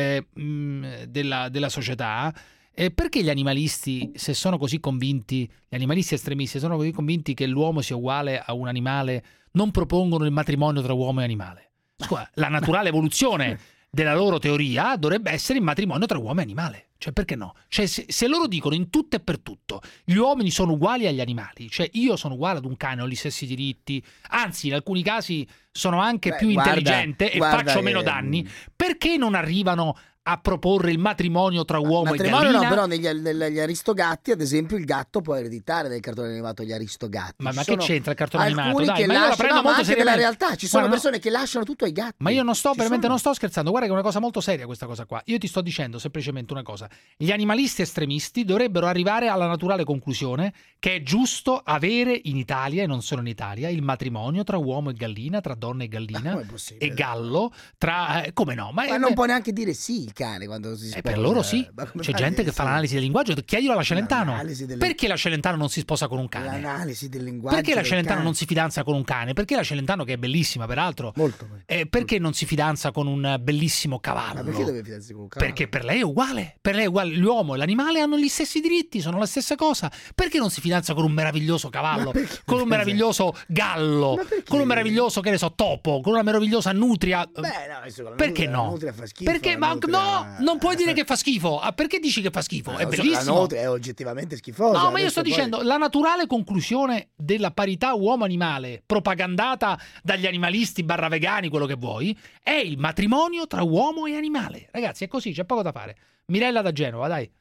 della società. Perché gli animalisti, se sono così convinti, gli animalisti estremisti sono così convinti che l'uomo sia uguale a un animale, non propongono il matrimonio tra uomo e animale? Scusa, la naturale evoluzione della loro teoria dovrebbe essere il matrimonio tra uomo e animale. Cioè, perché no? Cioè, se loro dicono in tutto e per tutto gli uomini sono uguali agli animali, cioè io sono uguale ad un cane, ho gli stessi diritti, anzi in alcuni casi sono anche più intelligente e faccio meno danni, perché non arrivano a proporre il matrimonio tra uomo e gallina? No, però negli Aristogatti, ad esempio, il gatto può ereditare del cartone animato gli Aristogatti. Ma che c'entra il cartone animato? Dai, che ma io la prendo molto seriamente. Nella realtà ci sono persone che lasciano tutto ai gatti. Ma io non sto scherzando, guarda che è una cosa molto seria questa cosa qua. Io ti sto dicendo semplicemente una cosa: gli animalisti estremisti dovrebbero arrivare alla naturale conclusione che è giusto avere in Italia, e non solo in Italia, il matrimonio tra uomo e gallina, tra donna e gallina e gallo, tra come no? Ma non può neanche dire sì il cane quando si sposa. Per loro sì. C'è gente che fa l'analisi del linguaggio. Chiedilo alla Celentano. Perché la Celentano non si sposa con un cane? L'analisi del linguaggio. Perché la Celentano non si fidanza con un cane? Perché la Celentano, che è bellissima peraltro, perché non si fidanza con un bellissimo cavallo? Ma perché deve fidanzarsi con un cavallo? Perché per lei è uguale. Per lei è uguale. L'uomo e l'animale hanno gli stessi diritti, sono la stessa cosa. Perché non si fidanza con un meraviglioso cavallo, con un meraviglioso gallo, con un meraviglioso, che ne so, topo, con una meravigliosa nutria? Perché no? Perché? Ma no, non puoi dire che fa schifo. Perché dici che fa schifo? È bellissimo. La nutria è oggettivamente schifosa. No, ma io sto dicendo la naturale conclusione della parità uomo-animale, propagandata dagli animalisti / vegani, quello che vuoi, è il matrimonio tra uomo e animale. Ragazzi, è così, c'è poco da fare. Mirella da Genova, dai.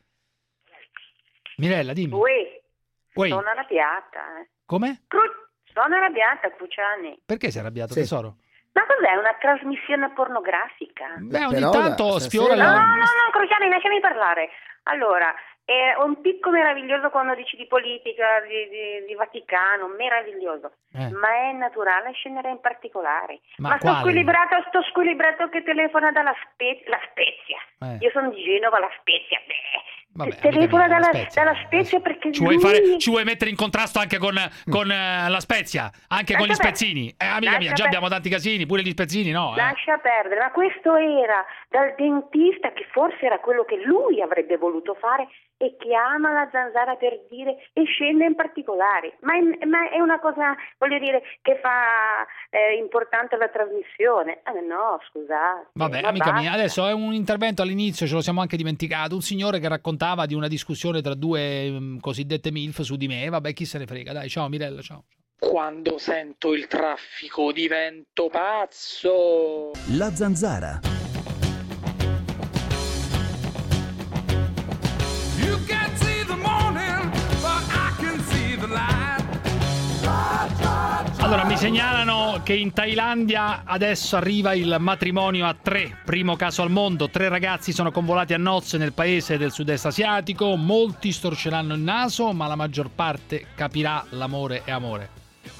Mirella, dimmi. Sono arrabbiata. Come? Sono arrabbiata, Cruciani. Perché sei arrabbiato, tesoro? Ma cos'è? Una trasmissione pornografica? Beh, ogni tanto sfiora No, Cruciani, lasciami parlare. Allora, è un picco meraviglioso quando dici di politica, di Vaticano, meraviglioso. Ma è naturale scendere in particolari. Ma sto squilibrato che telefona dalla Spezia. Io sono di Genova, la Spezia. Vabbè, telefona dalla Spezia perché ci vuoi mettere in contrasto anche con la Spezia, anche con gli spezzini. Amica mia, già abbiamo tanti casini, pure gli spezzini, no? Lascia perdere, ma questo era dal dentista, che forse era quello che lui avrebbe voluto fare e che ama la zanzara per dire, e scende in particolari. Ma è una cosa, voglio dire, che fa importante la trasmissione. No, scusate. Vabbè, amica mia, adesso è un intervento all'inizio, ce lo siamo anche dimenticato, un signore che raccontava di una discussione tra due cosiddette MILF su di me. Vabbè, chi se ne frega, dai, ciao Mirella, ciao. Quando sento il traffico divento pazzo. La Zanzara. You can see the morning Allora, mi segnalano che in Thailandia adesso arriva il matrimonio a 3, primo caso al mondo. 3 ragazzi sono convolati a nozze nel paese del sud-est asiatico. Molti storceranno il naso, ma la maggior parte capirà l'amore è amore.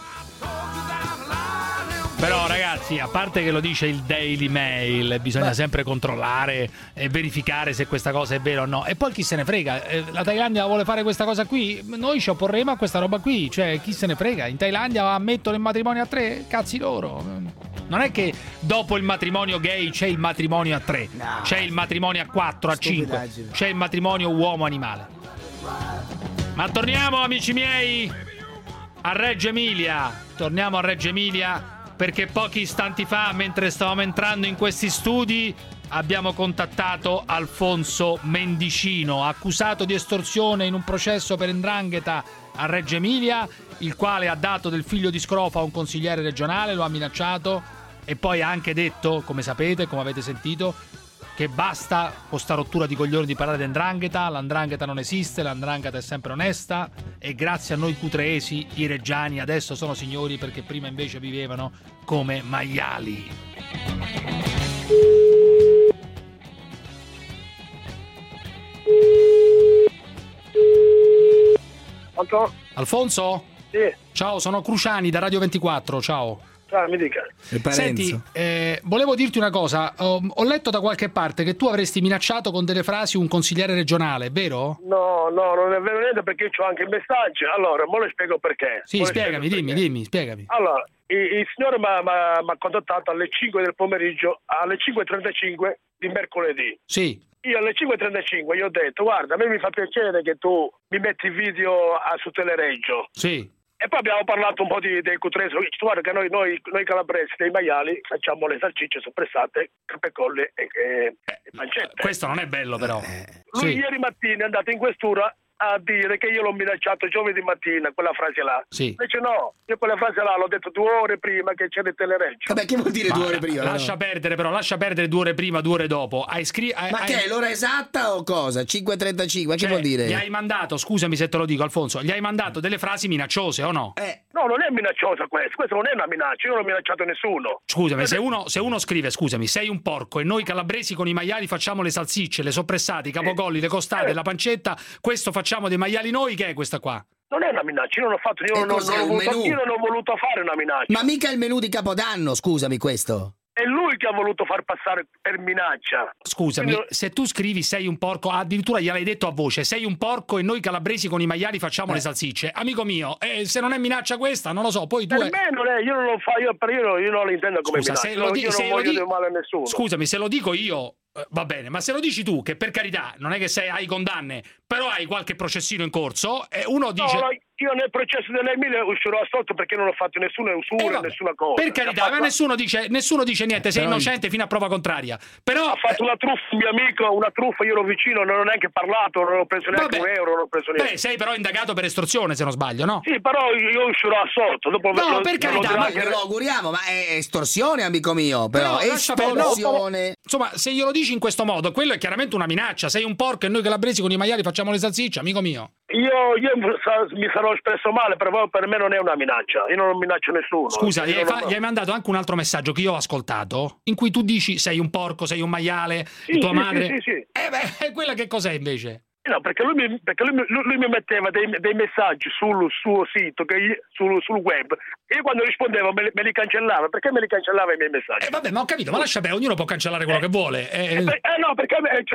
Però ragazzi, a parte che lo dice il Daily Mail, bisogna sempre controllare e verificare se questa cosa è vera o no. E poi chi se ne frega, la Thailandia vuole fare questa cosa qui, noi ci opporremo a questa roba qui, cioè chi se ne frega. In Thailandia ammettono il matrimonio a 3, cazzi loro. Non è che dopo il matrimonio gay c'è il matrimonio a 3, no. C'è il matrimonio a 4, a 5, c'è il matrimonio uomo-animale. Ma torniamo, amici miei, a Reggio Emilia. Torniamo a Reggio Emilia perché pochi istanti fa, mentre stavamo entrando in questi studi, abbiamo contattato Alfonso Mendicino, accusato di estorsione in un processo per 'ndrangheta a Reggio Emilia, il quale ha dato del figlio di scrofa a un consigliere regionale, lo ha minacciato e poi ha anche detto, come sapete, come avete sentito, che basta con sta rottura di coglioni di parlare di 'ndrangheta, la 'ndrangheta non esiste, la 'ndrangheta è sempre onesta e grazie a noi cutreesi i reggiani adesso sono signori perché prima invece vivevano come maiali. Alfonso? Sì. Ciao, sono Cruciani da Radio 24, ciao. Mi dica. Senti, volevo dirti una cosa. Ho letto da qualche parte che tu avresti minacciato con delle frasi un consigliere regionale, vero? No, non è vero niente perché io ho anche il messaggio. Allora, mo le spiego perché. Sì, spiegami, dimmi, spiegami. Allora, il signore mi ha contattato alle 5 del pomeriggio, alle 5:35 di mercoledì. Sì. Io alle 5:35 gli ho detto, guarda, a me mi fa piacere che tu mi metti il video su Telereggio. Sì. E poi abbiamo parlato un po' dei cutresi. Guarda che noi calabresi, dei maiali, facciamo le salsicce soppressate, capecolle e pancette. Questo non è bello però. Lui ieri mattina è andato in questura a dire che io l'ho minacciato giovedì mattina, quella frase là. Sì. Invece no, io quella frase là l'ho detto 2 ore prima che c'era il Telereggio. Vabbè, che vuol dire 2 ore prima? Lascia perdere 2 ore prima, 2 ore dopo. Ma che è l'ora esatta o cosa? 5:35, che vuol dire? Gli hai mandato, scusami se te lo dico Alfonso, gli hai mandato delle frasi minacciose o no? No, non è minacciosa questa non è una minaccia, io non ho minacciato nessuno. Scusami, se uno scrive, scusami, sei un porco e noi calabresi con i maiali facciamo le salsicce, le soppressate, i capogolli, le costate, la pancetta, questo facciamo dei maiali noi, che è questa qua? Non è una minaccia, io non ho fatto, io non ho voluto fare una minaccia. Ma mica il menù di Capodanno, scusami, questo. È lui che ha voluto far passare per minaccia. Scusami, se tu scrivi sei un porco, addirittura gliel'hai detto a voce, sei un porco e noi calabresi con i maiali facciamo le salsicce. Amico mio, se non è minaccia questa, non lo so, poi tu... Per me non è, io non lo faccio, io non lo intendo come minaccia. Io non voglio dire male a nessuno. Scusami, se lo dico io... Va bene, ma se lo dici tu, che per carità non è che hai condanne, però hai qualche processino in corso e uno dice... No, io nel processo dell'Emilia uscirò assolto perché non ho fatto nessuna usura, nessuna cosa. Per carità, ma nessuno dice niente, sei innocente fino a prova contraria. Però ha fatto una truffa, un mio amico, una truffa, io ero vicino, non ho neanche parlato, non ho preso neanche un euro, non ho preso niente. Sei però indagato per estorsione, se non sbaglio, no? Sì, però io uscirò assolto. Dopo per carità, ma lo auguriamo, ma è estorsione, amico mio, però estorsione. Insomma, se glielo dici in questo modo, quello è chiaramente una minaccia. Sei un porco e noi calabresi con i maiali facciamo le salsicce, amico mio. Io mi sarò espresso male, però per me non è una minaccia. Io non minaccio nessuno. Scusa, gli hai mandato anche un altro messaggio che io ho ascoltato, in cui tu dici sei un porco, sei un maiale, tua madre. Sì. Quella che cos'è invece? No, perché lui mi metteva dei messaggi sul suo sito, sul web, e io quando rispondevo me li cancellava. Perché me li cancellava i miei messaggi? Vabbè, ma ho capito, ma lascia bene, ognuno può cancellare quello che vuole. No, perché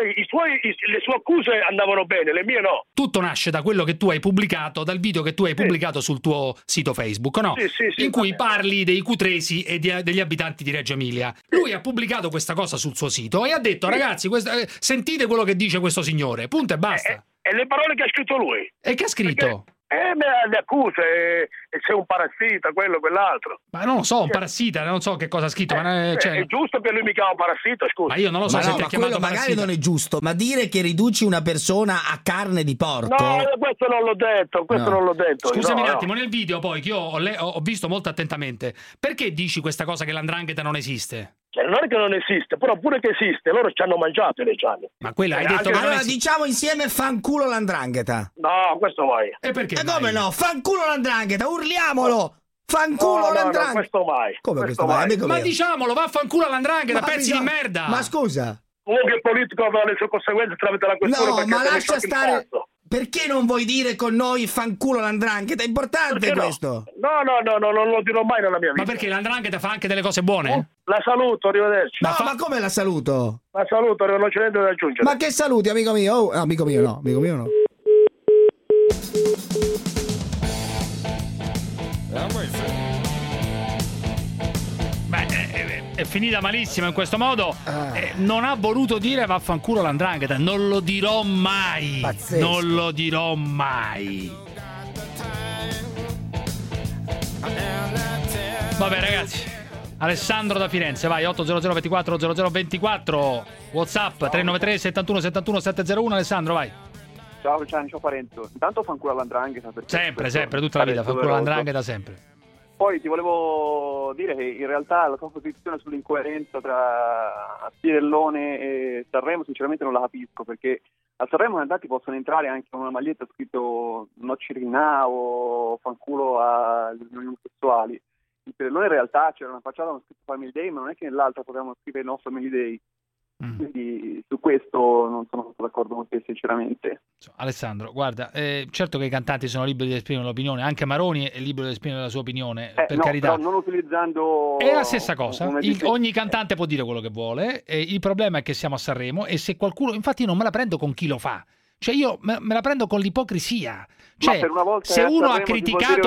le sue accuse andavano bene, le mie no. Tutto nasce da quello che tu hai pubblicato, dal video che tu hai pubblicato sul tuo sito Facebook, no? Sì, in cui parli dei cutresi e degli abitanti di Reggio Emilia. Lui ha pubblicato questa cosa sul suo sito e ha detto, ragazzi, sentite quello che dice questo signore, punto e basta. E le parole che ha scritto lui. E che ha scritto? Le accuse, sei un parassita, quello, quell'altro. Ma non lo so, un parassita, non so che cosa ha scritto. È giusto che lui mi chiama parassita, scusa. Ma io non lo so se ti ha chiamato magari parassita. Non è giusto, ma dire che riduci una persona a carne di porco... No, questo non l'ho detto, Scusami un attimo, nel video poi, che io ho visto molto attentamente, perché dici questa cosa che l''ndrangheta non esiste? Non è che non esiste, però pure che esiste, loro ci hanno mangiato i reggiani. Ma quella hai detto... Allora diciamo insieme fanculo l''ndrangheta. No, questo vai. E perché? E come no? Fanculo l''ndrangheta, urliamolo! Vaffanculo l'andrangheta. Questo mai. Come questo mai? Ma diciamolo, vaffanculo all'andrangheta, pezzi di merda. Ma scusa. Comunque il politico avrà le sue conseguenze tramite la questione. No, ma lascia stare. Perché non vuoi dire con noi fanculo l'andrangheta? È importante questo. No, non lo dirò mai nella mia vita. Ma perché l'andrangheta fa anche delle cose buone? La saluto, arrivederci. No, ma come la saluto? La saluto, non c'è niente da aggiungere. Ma che saluti, amico mio? Oh, amico mio no. Beh, è finita malissimo in questo modo. Non ha voluto dire vaffanculo l'andrangheta. Non lo dirò mai. Pazzesco. Non lo dirò mai. Vabbè, ragazzi. Alessandro da Firenze, vai. 800 24 0024. WhatsApp 393 71 71 701. Alessandro, vai. Ciao Luciano, ciao Parenzo. Intanto fanculo all'andrangheta. Sempre, tutta la vita. Fanculo all'andrangheta sempre. Poi ti volevo dire che in realtà la tua posizione sull'incoerenza tra Pirellone e Sanremo sinceramente non la capisco, perché a Sanremo i cantanti possono entrare anche con una maglietta scritto no Cirinà o fanculo agli omosessuali. Il Pirellone in realtà c'era una facciata con scritto Family Day, ma non è che nell'altra potevamo scrivere no Family Day. Quindi su questo non sono d'accordo con te sinceramente. Alessandro, guarda, certo che i cantanti sono liberi di esprimere l'opinione, anche Maroni è libero di esprimere la sua opinione, per carità. Però non utilizzando... È la stessa cosa, ogni cantante può dire quello che vuole, il problema è che siamo a Sanremo e se qualcuno, infatti io non me la prendo con chi lo fa, cioè io me la prendo con l'ipocrisia. Cioè, se uno ha criticato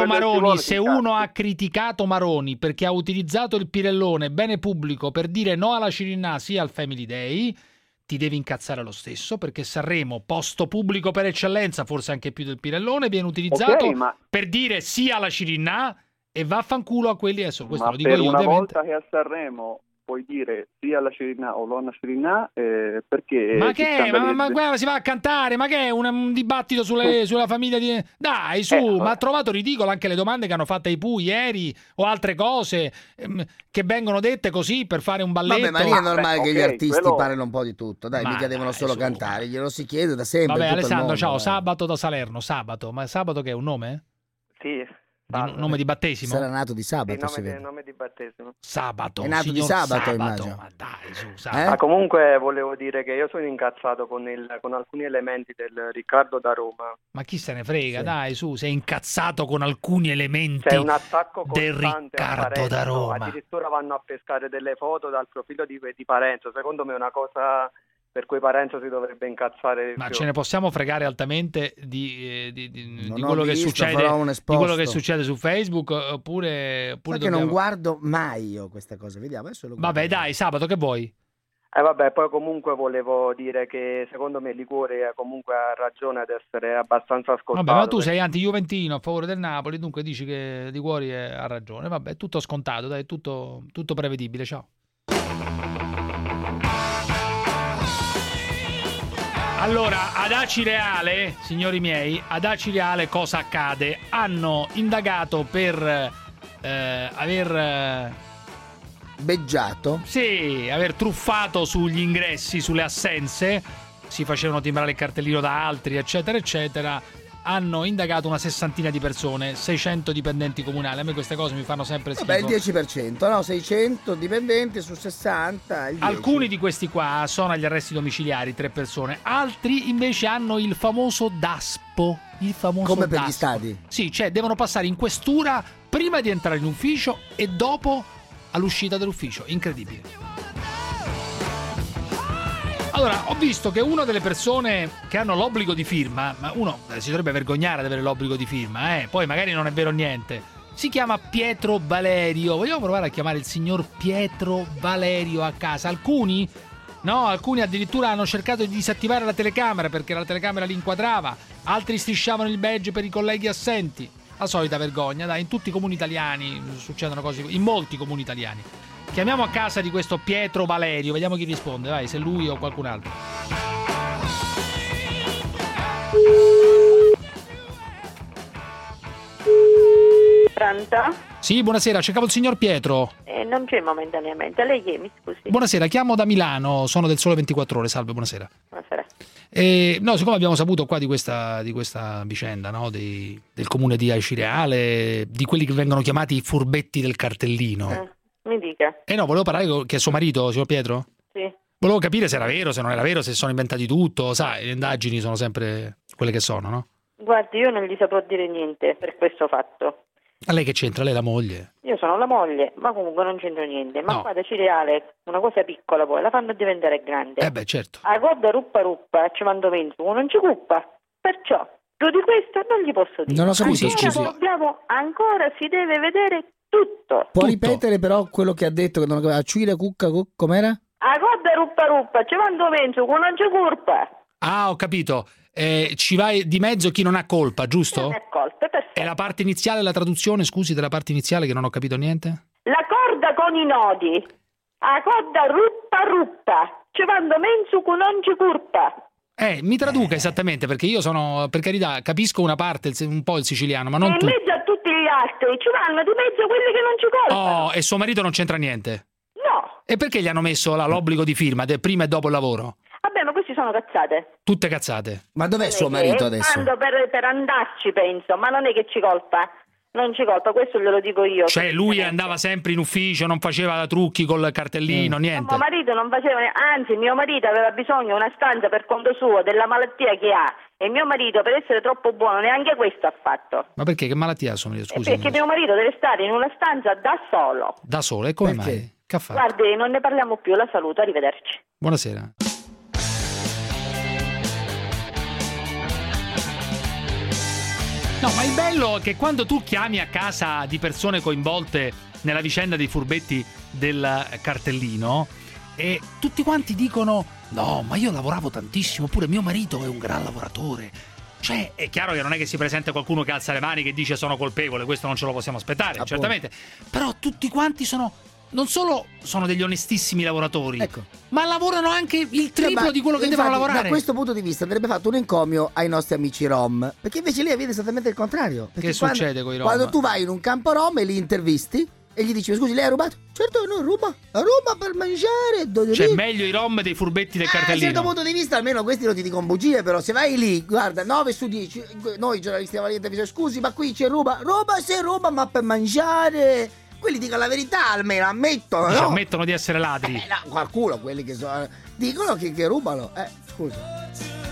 Maroni, perché ha utilizzato il Pirellone bene pubblico per dire no alla Cirinà sì al Family Day, ti devi incazzare lo stesso, perché Sanremo, posto pubblico per eccellenza, forse anche più del Pirellone, viene utilizzato per dire sì alla Cirinà e vaffanculo a quelli adesso. Questo lo dico io, una ovviamente. Volta che a Sanremo puoi dire sì alla Cirinà o no alla Cirinà, perché... Ma che è? Ma guarda, si va a cantare, ma che è un dibattito sulla famiglia di... Dai, su, ma ha trovato ridicolo anche le domande che hanno fatto ai Pooh ieri o altre cose che vengono dette così per fare un balletto. Vabbè, ma lì è normale che gli artisti parlino un po' di tutto, dai, mica devono solo cantare, glielo si chiede da sempre. Vabbè, Alessandro, mondo, ciao, Sabato da Salerno, Sabato, ma Sabato che è un nome? Sì. Nome di battesimo? Sarà nato di sabato. Nome di battesimo. Sabato. È nato di sabato, immagino. Ma dai, su, Sabato. Ma comunque volevo dire che io sono incazzato con alcuni elementi del Riccardo da Roma. Ma chi se ne frega, dai, su, sei incazzato con alcuni elementi C'è un attacco del Riccardo da Roma. Addirittura vanno a pescare delle foto dal profilo di Parenzo. Secondo me è una cosa per cui Parenzo si dovrebbe incazzare. Ma ce ne possiamo fregare altamente di quello che succede su Facebook oppure che non guardo mai io queste cose, vediamo adesso. Vabbè, dai, Sabato, che vuoi? Vabbè, poi comunque volevo dire che secondo me Liguori comunque ha ragione ad essere abbastanza ascoltato. Vabbè, ma tu sei anti-juventino a favore del Napoli, dunque dici che Liguori ha ragione. Vabbè, tutto scontato, dai, tutto prevedibile, ciao. Allora, ad Acireale, signori miei, ad Acireale cosa accade? Hanno indagato per aver... beggiato? Sì, aver truffato sugli ingressi, sulle assenze, si facevano timbrare il cartellino da altri, eccetera, eccetera. Hanno indagato una 60ina di persone, 600 dipendenti comunali. A me queste cose mi fanno sempre schifo. Vabbè, il 10%, no? 600 dipendenti su 60. Alcuni di questi qua sono agli arresti domiciliari, 3 persone. Altri invece hanno il famoso DASPO. Il famoso come per DASPO. Gli stadi? Sì, cioè devono passare in questura prima di entrare in ufficio e dopo all'uscita dell'ufficio. Incredibile. Allora, ho visto che una delle persone che hanno l'obbligo di firma, ma uno si dovrebbe vergognare di avere l'obbligo di firma, poi magari non è vero niente, si chiama Pietro Valerio. Vogliamo provare a chiamare il signor Pietro Valerio a casa? Alcuni addirittura hanno cercato di disattivare la telecamera perché la telecamera li inquadrava, altri strisciavano il badge per i colleghi assenti. La solita vergogna, dai, in tutti i comuni italiani succedono cose, in molti comuni italiani. Chiamiamo a casa di questo Pietro Valerio, vediamo chi risponde, vai, se lui o qualcun altro. Pronto? Sì, buonasera, cercavo il signor Pietro. Non c'è momentaneamente, lei chi è, mi scusi? Buonasera, chiamo da Milano, sono del Sole 24 Ore, salve, buonasera. Buonasera. No, siccome abbiamo saputo qua di questa vicenda, no? Del comune di Acireale, di quelli che vengono chiamati i furbetti del cartellino. Mi dica. No, volevo parlare che è suo marito, signor Pietro? Sì. Volevo capire se era vero, se non era vero, se sono inventati tutto. Sai, le indagini sono sempre quelle che sono, no? Guardi, io non gli saprò dire niente per questo fatto. A lei che c'entra? Lei è la moglie? Io sono la moglie, ma comunque non c'entro niente. Ma qua da Cireale, una cosa piccola poi, la fanno diventare grande. Certo. A coda ruppa, ci mando penso, non ci cuppa. Perciò, più di questo non gli posso dire. Non ho capito, scusi. Ancora si deve vedere tutto. Può ripetere però quello che ha detto, che non aveva Ciure, Cucca, com'era? A coda ruppa, ci mando penso, non ci curpa. Ah, ho capito. Ci va di mezzo chi non ha colpa, giusto? Non è colpa, perfetto. E la parte iniziale, la traduzione, scusi, della parte iniziale che non ho capito niente? La corda con i nodi. A corda ruppa. Ci vanno mensu con non ci curpa. Mi traduca esattamente, perché io sono, per carità, capisco una parte, un po' il siciliano, ma non in mezzo a tutti gli altri, ci vanno di mezzo quelli che non ci colpano. Oh, e suo marito non c'entra niente? No. E perché gli hanno messo l'obbligo di firma prima e dopo il lavoro? Vabbè, ma questi sono cazzate. Tutte cazzate. Ma dov'è suo marito adesso? Per andarci, penso, ma non è che ci colpa. Non ci colpa, questo glielo dico io. Cioè lui andava sempre in ufficio, non faceva trucchi col cartellino, niente? Mio marito non faceva, anzi mio marito aveva bisogno di una stanza per conto suo, della malattia che ha, e mio marito per essere troppo buono neanche questo ha fatto. Ma perché? Che malattia ha suo marito? Scusi. Perché mio marito deve stare in una stanza da solo. Da solo? E come mai? Che ha fatto? Guardi, non ne parliamo più, la saluto, arrivederci. Buonasera. No, ma il bello è che quando tu chiami a casa di persone coinvolte nella vicenda dei furbetti del cartellino, e tutti quanti dicono: no, ma io lavoravo tantissimo, pure mio marito è un gran lavoratore. Cioè, è chiaro che non è che si presenta qualcuno che alza le mani che dice sono colpevole, questo non ce lo possiamo aspettare, certamente. Però tutti quanti non solo sono degli onestissimi lavoratori, ma lavorano anche il triplo di quello che devono lavorare. Da questo punto di vista andrebbe fatto un encomio ai nostri amici rom, perché invece lì avviene esattamente il contrario. Che succede con i rom? Quando tu vai in un campo rom e li intervisti e gli dici: scusi, lei ha rubato? Certo che non ruba per mangiare. Cioè meglio i rom dei furbetti del cartellino. Da un certo punto di vista almeno questi non ti dicono bugie, però se vai lì, guarda, 9 su 10 noi giornalisti avanti intervista: scusi, ma qui c'è ruba se ruba, ma per mangiare. Quelli dicono la verità, almeno ammettono, no? Ammettono di essere ladri. No, qualcuno, quelli che dicono che rubano. Scusa.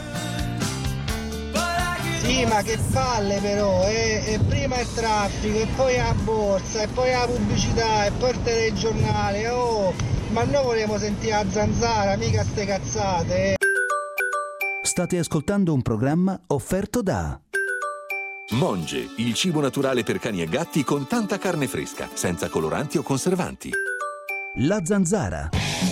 Sì, ma che palle però, e prima il traffico, e poi la borsa, e poi la pubblicità, e poi il telegiornale. Ma noi vogliamo sentire la zanzara, mica ste cazzate. State ascoltando un programma offerto da Monge, il cibo naturale per cani e gatti con tanta carne fresca, senza coloranti o conservanti. La Zanzara.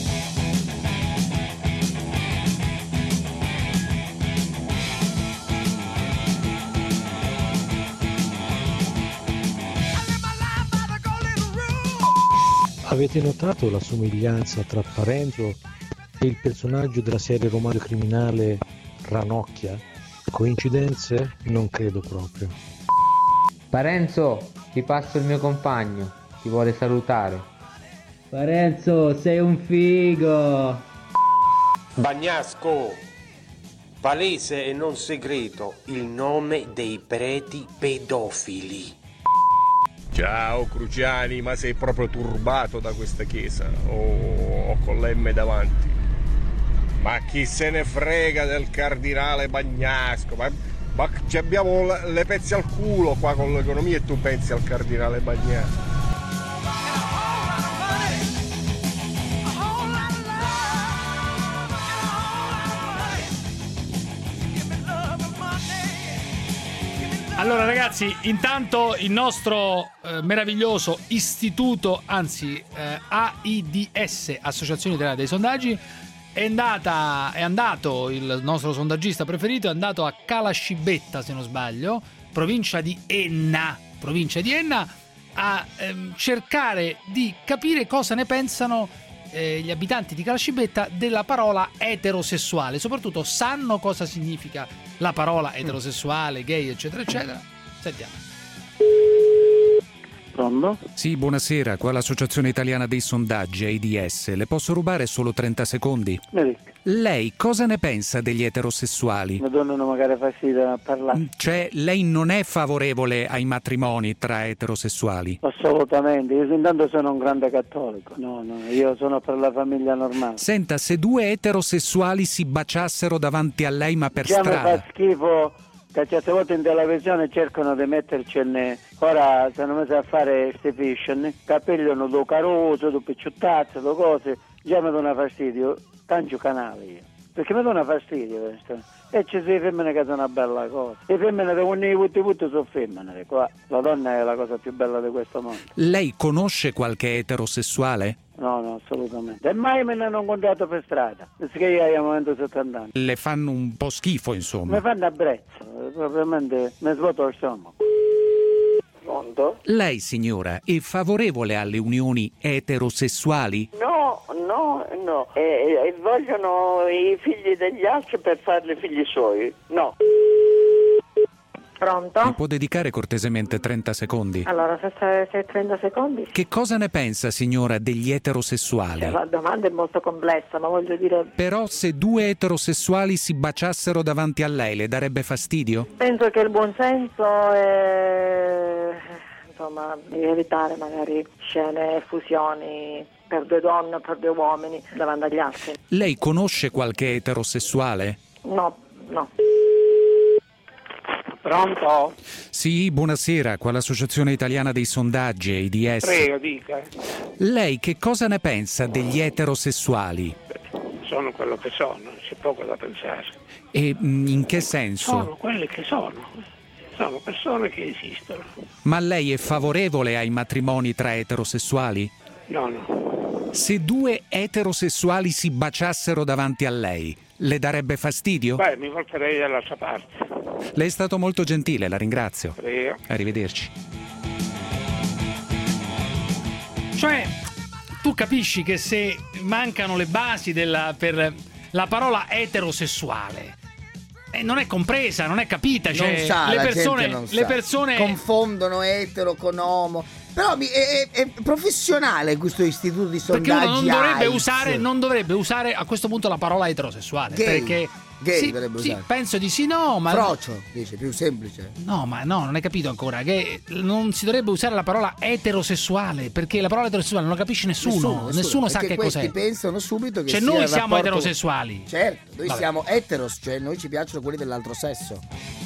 Avete notato la somiglianza tra Parenzo e il personaggio della serie romanzo criminale Ranocchia? Coincidenze? Non credo proprio. Parenzo, ti passo il mio compagno, ti vuole salutare. Parenzo, sei un figo. Bagnasco, palese e non segreto il nome dei preti pedofili. Ciao Cruciani, ma sei proprio turbato da questa chiesa? Oh, con l'M davanti. Ma chi se ne frega del cardinale Bagnasco? Ma abbiamo le pezze al culo qua con l'economia e tu pensi al cardinale Bagnasco? Allora ragazzi, intanto il nostro meraviglioso istituto, anzi AIDS, Associazione Italiana dei Sondaggi, è andato il nostro sondaggista preferito, è andato a Calascibetta, se non sbaglio, provincia di Enna, a cercare di capire cosa ne pensano gli abitanti di Calascibetta della parola eterosessuale, soprattutto sanno cosa significa la parola eterosessuale, gay, eccetera, eccetera. Sentiamo. Pronto? Sì, buonasera, qua l'Associazione Italiana dei Sondaggi, AIDS. Le posso rubare solo 30 secondi? Lei cosa ne pensa degli eterosessuali? Mi donano magari fastidio a parlare. Cioè, lei non è favorevole ai matrimoni tra eterosessuali? Assolutamente, io intanto sono un grande cattolico. No, io sono per la famiglia normale. Senta, se due eterosessuali si baciassero davanti a lei ma per già strada... mi fa schifo che certe volte in televisione cercano di mettercene. Ora sono messi a fare queste fiction, capelli sono do caroso, do picciuttazzo, do cose, già mi dà fastidio, tanto canale io, perché mi dà fastidio questo. E ci sono femmine che sono una bella cosa, le femmine devono i putti sono femmine, qua la donna è la cosa più bella di questo mondo. Lei conosce qualche eterosessuale? No, assolutamente. E mai me ne hanno incontrato per strada, perché io ho 70 anni. Le fanno un po' schifo, insomma. Mi fanno abbrezzo, probabilmente mi svuoto il stomaco. Pronto? Lei, signora, è favorevole alle unioni eterosessuali? No. E vogliono i figli degli altri per farli figli suoi? No. Pronto? Mi può dedicare cortesemente 30 secondi? Allora, se 30 secondi. Che cosa ne pensa, signora, degli eterosessuali? La domanda è molto complessa, ma voglio dire... Però se due eterosessuali si baciassero davanti a lei, le darebbe fastidio? Penso che il buonsenso è... insomma, di evitare magari scene e fusioni per due donne o per due uomini davanti agli altri. Lei conosce qualche eterosessuale? No. Pronto? Sì, buonasera, qua l'Associazione Italiana dei Sondaggi, AIDS. Prego, dica. Lei che cosa ne pensa degli eterosessuali? Sono quello che sono, c'è poco da pensare. E in che senso? Sono quelli che sono persone che esistono. Ma lei è favorevole ai matrimoni tra eterosessuali? No. Se due eterosessuali si baciassero davanti a lei, le darebbe fastidio? Beh, mi volterei dall'altra parte. Lei è stato molto gentile, la ringrazio. Prego. Arrivederci. Cioè, tu capisci che se mancano le basi per la parola eterosessuale, non è compresa, non è capita, cioè non sa, le persone confondono etero con homo. Però è professionale questo istituto di sondaggi. Perché uno non dovrebbe usare a questo punto la parola eterosessuale. Gay. Perché Gay dovrebbe usare. Penso di sì, no, ma frocio, dice, più semplice. No, non hai capito ancora che non si dovrebbe usare la parola eterosessuale, perché la parola eterosessuale non la capisce nessuno sa che cos'è. Questi pensano subito che cioè sia noi il siamo rapporto... eterosessuali. Certo, noi siamo eteros, cioè noi ci piacciono quelli dell'altro sesso.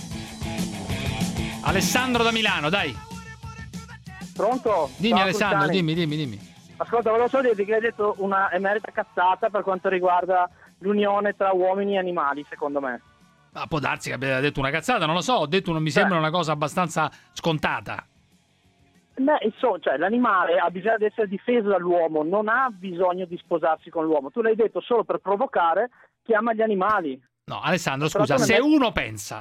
Alessandro da Milano, dai. Pronto? Dimmi. Ciao, Alessandro, Cruciani. dimmi. Ascolta, volevo solo dirti che hai detto una emerita cazzata per quanto riguarda l'unione tra uomini e animali, secondo me. Ma può darsi che abbia detto una cazzata, non lo so, non mi sembra una cosa abbastanza scontata. Beh, insomma, cioè, l'animale ha bisogno di essere difeso dall'uomo, non ha bisogno di sposarsi con l'uomo. Tu l'hai detto solo per provocare, chiama gli animali. No, Alessandro, scusa, se uno pensa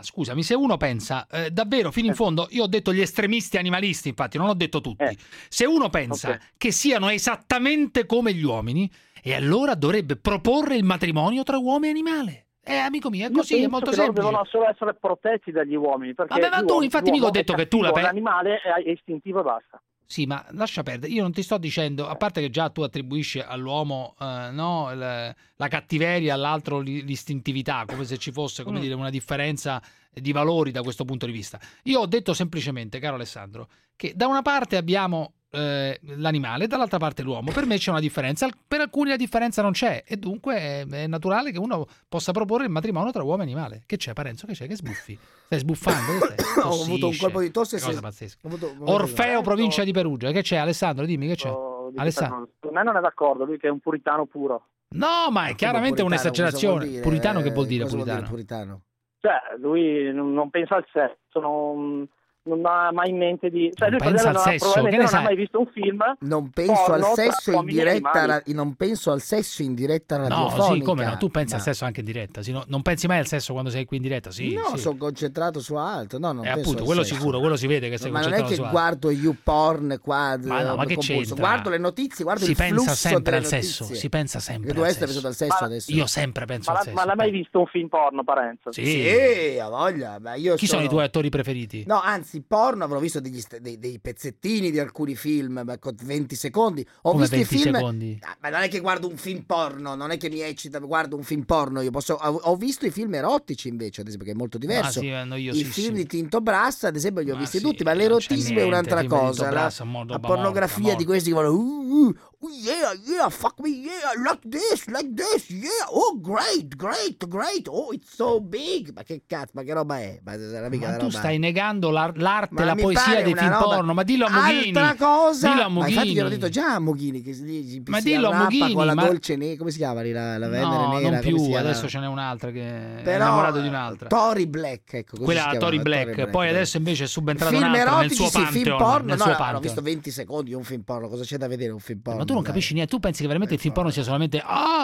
davvero fino in fondo, io ho detto gli estremisti animalisti, infatti non ho detto tutti, se uno pensa che siano esattamente come gli uomini, e allora dovrebbe proporre il matrimonio tra uomo e animale. Amico mio, è così, è molto semplice. Devono solo essere protetti dagli uomini, perché vabbè, ma tu infatti mica ho detto che tu la pensi. L'animale è istintivo e basta. Sì, ma lascia perdere, io non ti sto dicendo, a parte che già tu attribuisci all'uomo la cattiveria, all'altro l'istintività, come se ci fosse, come dire, una differenza di valori da questo punto di vista. Io ho detto semplicemente, caro Alessandro, che da una parte abbiamo l'animale, dall'altra parte l'uomo. Per me c'è una differenza, per alcuni la differenza non c'è, e dunque è naturale che uno possa proporre il matrimonio tra uomo e animale. Che c'è, Parenzo? Che c'è? Che sbuffi? Stai sbuffando? Ho avuto un colpo di tosse. Cosa pazzesca. Orfeo, provincia di Perugia. Che c'è, Alessandro? Dimmi, che c'è? Alessandro. Per me non è d'accordo, lui che è un puritano puro. No, ma è chiaramente un'esagerazione. Puritano che vuol dire puritano? Cioè, lui non pensa al sesso, non ha mai in mente di... Cioè, lui pensa al sesso, che ne non sai? ha mai visto un film. Non penso al sesso in diretta, non penso al sesso in diretta radiofonica. No, sì, come no? Tu pensi al sesso anche in diretta, non pensi mai al sesso quando sei qui in diretta? Sì, no, sì. Sono concentrato su altro. No, non penso appunto, al quello sesso. sicuro, quello si vede che sei concentrato su altro. Ma non è che guardo YouPorn qua. Ma che c'entra? Guardo le notizie, guardo si il flusso pensa sempre al notizie. sesso, si pensa sempre tu al essere pensato al sesso adesso. Io sempre penso al sesso. Ma l'hai mai visto un film porno, Parenzo? Sì, ha voglia. Chi sono i tuoi attori preferiti? No, anzi, visti porno, avrò visto dei pezzettini di alcuni film con 20 secondi. Ho come visto 20 i film. secondi? Ma non è che guardo un film porno, non è che mi eccita, guardo un film porno. Ho visto i film erotici invece, ad esempio, che è molto diverso. I film di Tinto Brass, ad esempio, li ho visti tutti, ma l'erotismo è un'altra cosa. La pornografia di questi che vanno yeah, fuck me, yeah, like this, yeah, oh great, oh it's so big. Ma che cazzo, ma che roba è? Ma tu stai negando l'arte e la poesia dei film porno, ma dillo a Mughini. Altra cosa. Dillo a Mughini. Ma infatti gliel'ho detto già a Mughini che ma dillo a Mughini con la dolce nera, come si chiama lì, la Venere nera? Non più, adesso ce n'è un'altra che è innamorato di un'altra. Tory Black, ecco, quella Tory Black. Poi adesso invece è subentrato un'altra nel suo pantheon. Film porno, ho visto 20 secondi di un film porno, cosa c'è da vedere un film porno? Ma tu non capisci niente, tu pensi che veramente il film porno sia solamente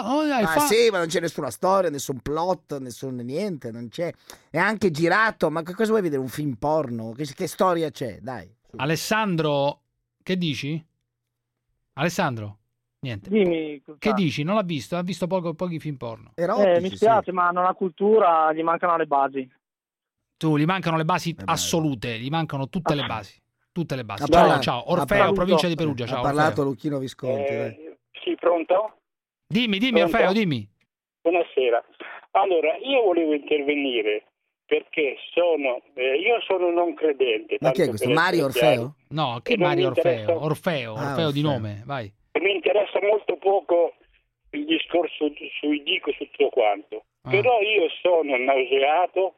sì, ma non c'è nessuna storia, nessun plot, nessun niente, non c'è. È anche girato, ma che cosa vuoi vedere un film porno? Che storia c'è? Dai. Alessandro, che dici? Alessandro? Niente. Dimmi, che dici? Non l'ha visto? Ha visto pochi film porno. Mi spiace, ma non ha cultura, gli mancano le basi. Gli mancano le basi assolute, gli mancano tutte le basi. Tutte le basi. Ciao, Orfeo, provincia di Perugia. Ciao. Ha parlato Lucchino Visconti. Sì, pronto? Dimmi, pronto? Orfeo, dimmi. Buonasera. Allora, io volevo intervenire perché io sono non credente. Ma chi è questo? Mario Orfeo? No, che Mario Orfeo? Orfeo di nome, vai. Mi interessa molto poco il discorso sui dico su tutto quanto. Però io sono nauseato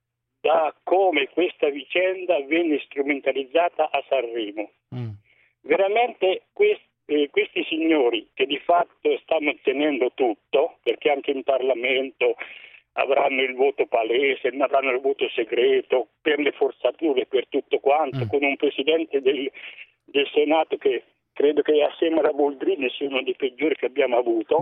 da come questa vicenda venne strumentalizzata a Sanremo. Veramente questi signori che di fatto stanno ottenendo tutto, perché anche in Parlamento avranno il voto palese, avranno il voto segreto, per le forzature, per tutto quanto, con un presidente del Senato che credo che assieme alla Boldrini sia uno dei peggiori che abbiamo avuto.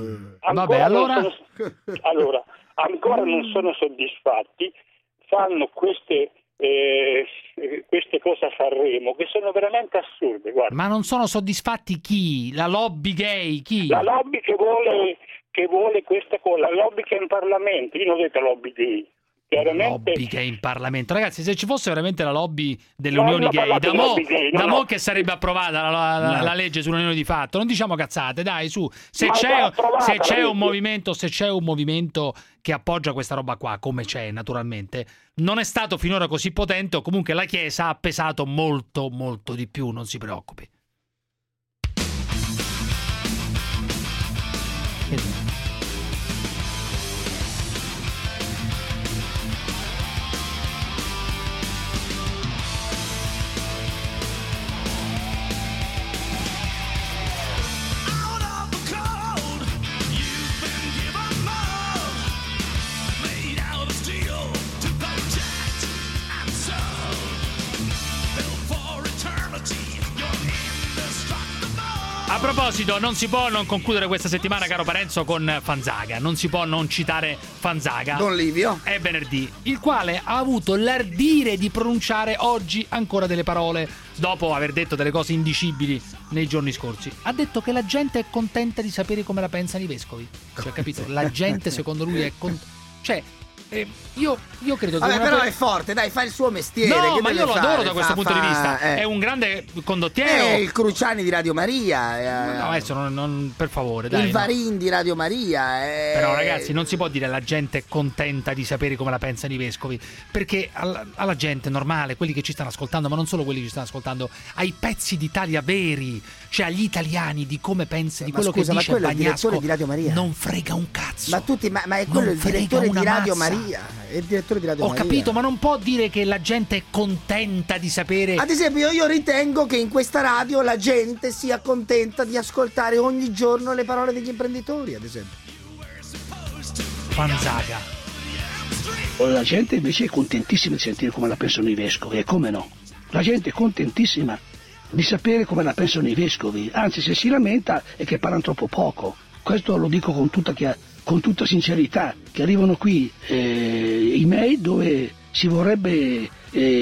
Ancora non sono soddisfatti, fanno queste cose a Sanremo che sono veramente assurde. Guarda. Ma non sono soddisfatti chi? La lobby gay? Chi? La lobby che vuole questa cosa, la lobby che è in Parlamento. Io non ho detto lobby gay. Chiaramente... Lobby che è in Parlamento, ragazzi, se ci fosse veramente la lobby delle unioni gay, da mo' che sarebbe approvata la legge sull'unione di fatto, non diciamo cazzate, dai, su, se c'è un movimento che appoggia questa roba qua, come c'è naturalmente, non è stato finora così potente, o comunque la Chiesa ha pesato molto molto di più, non si preoccupi. A proposito, non si può non concludere questa settimana, caro Parenzo, con Fanzaga. Non si può non citare Fanzaga. Don Livio. È venerdì, il quale ha avuto l'ardire di pronunciare oggi ancora delle parole, dopo aver detto delle cose indicibili nei giorni scorsi. Ha detto che la gente è contenta di sapere come la pensano i vescovi. Cioè, capito? La gente, secondo lui, è contenta. Cioè... io credo che però è forte, dai, fa il suo mestiere. No, ma io lo adoro da questo punto di vista. È un grande condottiero. È il Cruciani di Radio Maria. No, adesso non per favore, dai. Il Varin di Radio Maria. Però, ragazzi, non si può dire la gente è contenta di sapere come la pensano i vescovi, perché alla gente normale, quelli che ci stanno ascoltando, ma non solo quelli che ci stanno ascoltando, ai pezzi d'Italia veri, cioè agli italiani, di come pensa, di quello che dice Bagnasco, di Radio Maria. Non frega un cazzo. Ma tutti, ma è quello il direttore di Radio Maria. È il direttore di Radio Maria. Ho capito, ma non può dire che la gente è contenta di sapere. Ad esempio, io ritengo che in questa radio la gente sia contenta di ascoltare ogni giorno le parole degli imprenditori, ad esempio. Fanzaga. La gente invece è contentissima di sentire come la pensano i vescovi, e come no? La gente è contentissima di sapere come la pensano i vescovi, anzi, se si lamenta è che parlano troppo poco. Questo lo dico con tutta sincerità, che arrivano qui email dove si vorrebbe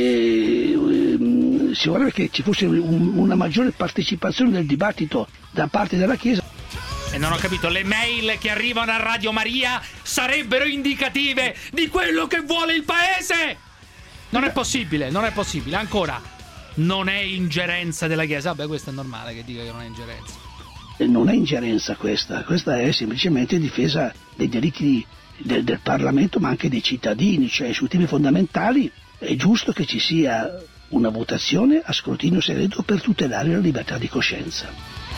che ci fosse una maggiore partecipazione del dibattito da parte della Chiesa. E non ho capito, le mail che arrivano a Radio Maria sarebbero indicative di quello che vuole il paese? Non è possibile. Ancora, non è ingerenza della Chiesa. Vabbè, questo è normale che dica che non è ingerenza. Non è ingerenza questa è semplicemente difesa dei diritti del Parlamento, ma anche dei cittadini, cioè su temi fondamentali è giusto che ci sia una votazione a scrutinio segreto per tutelare la libertà di coscienza.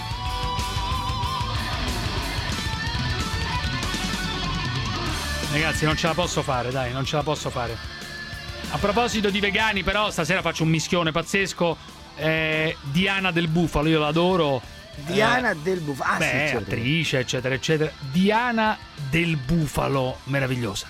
Ragazzi, non ce la posso fare, dai, non ce la posso fare. A proposito di vegani, però, stasera faccio un mischione pazzesco. Diana Del Bufalo, io l'adoro. Diana Del Bufalo, sì, certo. Attrice, eccetera, eccetera. Diana Del Bufalo, meravigliosa.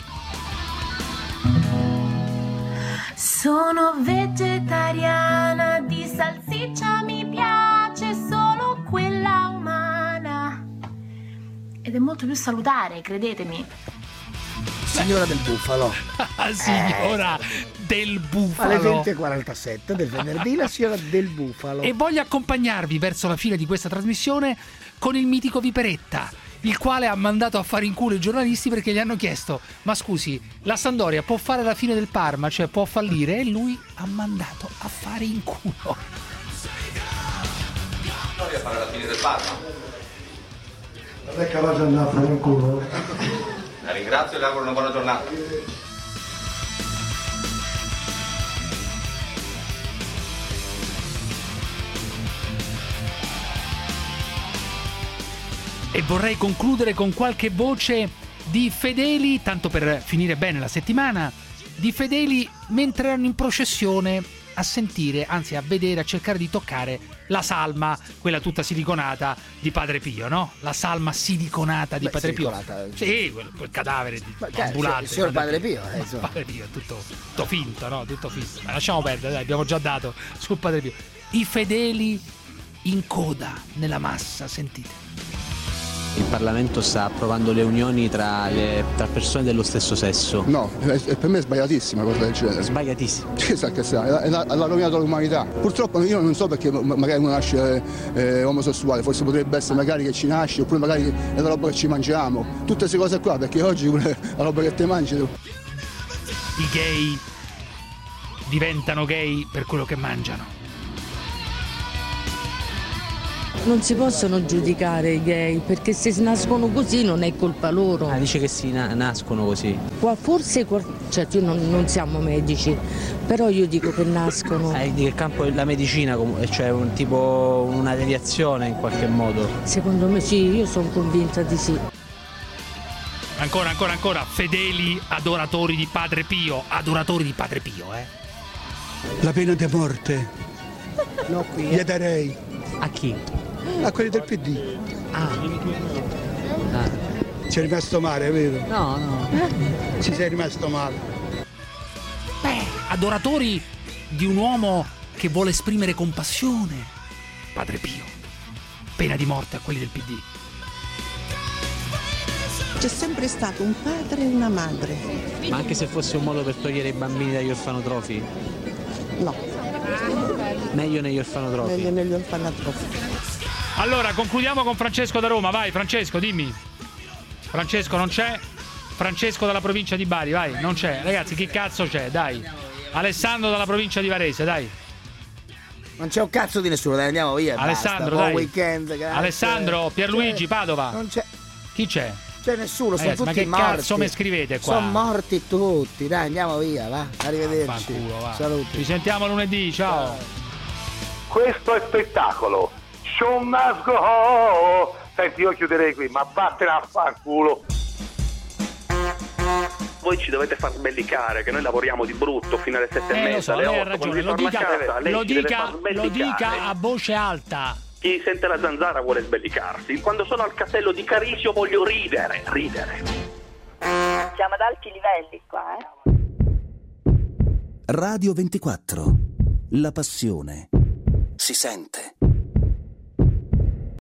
Sono vegetariana, di salsiccia mi piace solo quella umana. Ed è molto più salutare, credetemi. Signora Del Bufalo. Signora Del Bufalo. Alle 20:47 del venerdì, la signora Del Bufalo. E voglio accompagnarvi verso la fine di questa trasmissione con il mitico Viperetta, il quale ha mandato a fare in culo i giornalisti perché gli hanno chiesto: ma scusi, la Sampdoria può fare la fine del Parma, cioè può fallire? E lui ha mandato a fare in culo. Sampdoria fare la fine del Parma? Non è capace di andare a fare in culo? La ringrazio e le auguro una buona giornata. E vorrei concludere con qualche voce di fedeli, tanto per finire bene la settimana, di fedeli mentre erano in processione a sentire, anzi a vedere, a cercare di toccare la salma, quella tutta siliconata di Padre Pio, no? La salma siliconata di Padre Pio. Sì, quel cadavere ambulante. Il signor Padre Pio. Padre Pio è tutto finto, no? Tutto finto. Ma lasciamo perdere, dai, abbiamo già dato sul Padre Pio. I fedeli in coda nella massa, sentite. Il Parlamento sta approvando le unioni tra persone dello stesso sesso. No, per me è sbagliatissima cosa del genere. Sbagliatissima? Chissà che sia, l'ha rovinato l'umanità. Purtroppo io non so perché magari uno nasce omosessuale, forse potrebbe essere magari che ci nasce, oppure magari è la roba che ci mangiamo. Tutte queste cose qua, perché oggi la roba che te mangi... I gay diventano gay per quello che mangiano. Non si possono giudicare i gay, perché se si nascono così non è colpa loro. Dice che si nascono così. Forse, cioè non siamo medici, però io dico che nascono. Nel campo della medicina, cioè tipo una deviazione in qualche modo. Secondo me sì, io sono convinta di sì. Ancora, fedeli adoratori di Padre Pio, La pena di morte. No, qui. Gli darei. A chi? A quelli del PD. Ci è rimasto male, vero? No. Ci sei rimasto male. Adoratori di un uomo che vuole esprimere compassione. Padre Pio. Pena di morte a quelli del PD. C'è sempre stato un padre e una madre. Ma anche se fosse un modo per togliere i bambini dagli orfanotrofi? No. Meglio negli orfanotrofi. Meglio negli orfanotrofi. Allora, concludiamo con Francesco da Roma. Vai, Francesco, dimmi. Francesco non c'è? Francesco dalla provincia di Bari, vai, non c'è. Ragazzi, chi cazzo c'è? Dai. Alessandro dalla provincia di Varese, dai. Non c'è un cazzo di nessuno, dai, andiamo via. Alessandro, basta. dai. Weekend, Alessandro, Pierluigi, Padova. Non c'è. Chi c'è? C'è nessuno, sono tutti morti. Ma che cazzo mi scrivete qua? Sono morti tutti, dai, andiamo via, va. Arrivederci. Va. Saluti. Ci sentiamo lunedì, ciao. Questo è spettacolo. Show must go on. Senti, io chiuderei qui, ma vattene a fanculo. Voi ci dovete far sbellicare, che noi lavoriamo di brutto fino alle 7:30, alle 8. Lo dica a voce alta. Chi sente la zanzara vuole sbellicarsi. Quando sono al castello di Carisio voglio ridere. Siamo ad alti livelli qua, Radio 24. La passione si sente.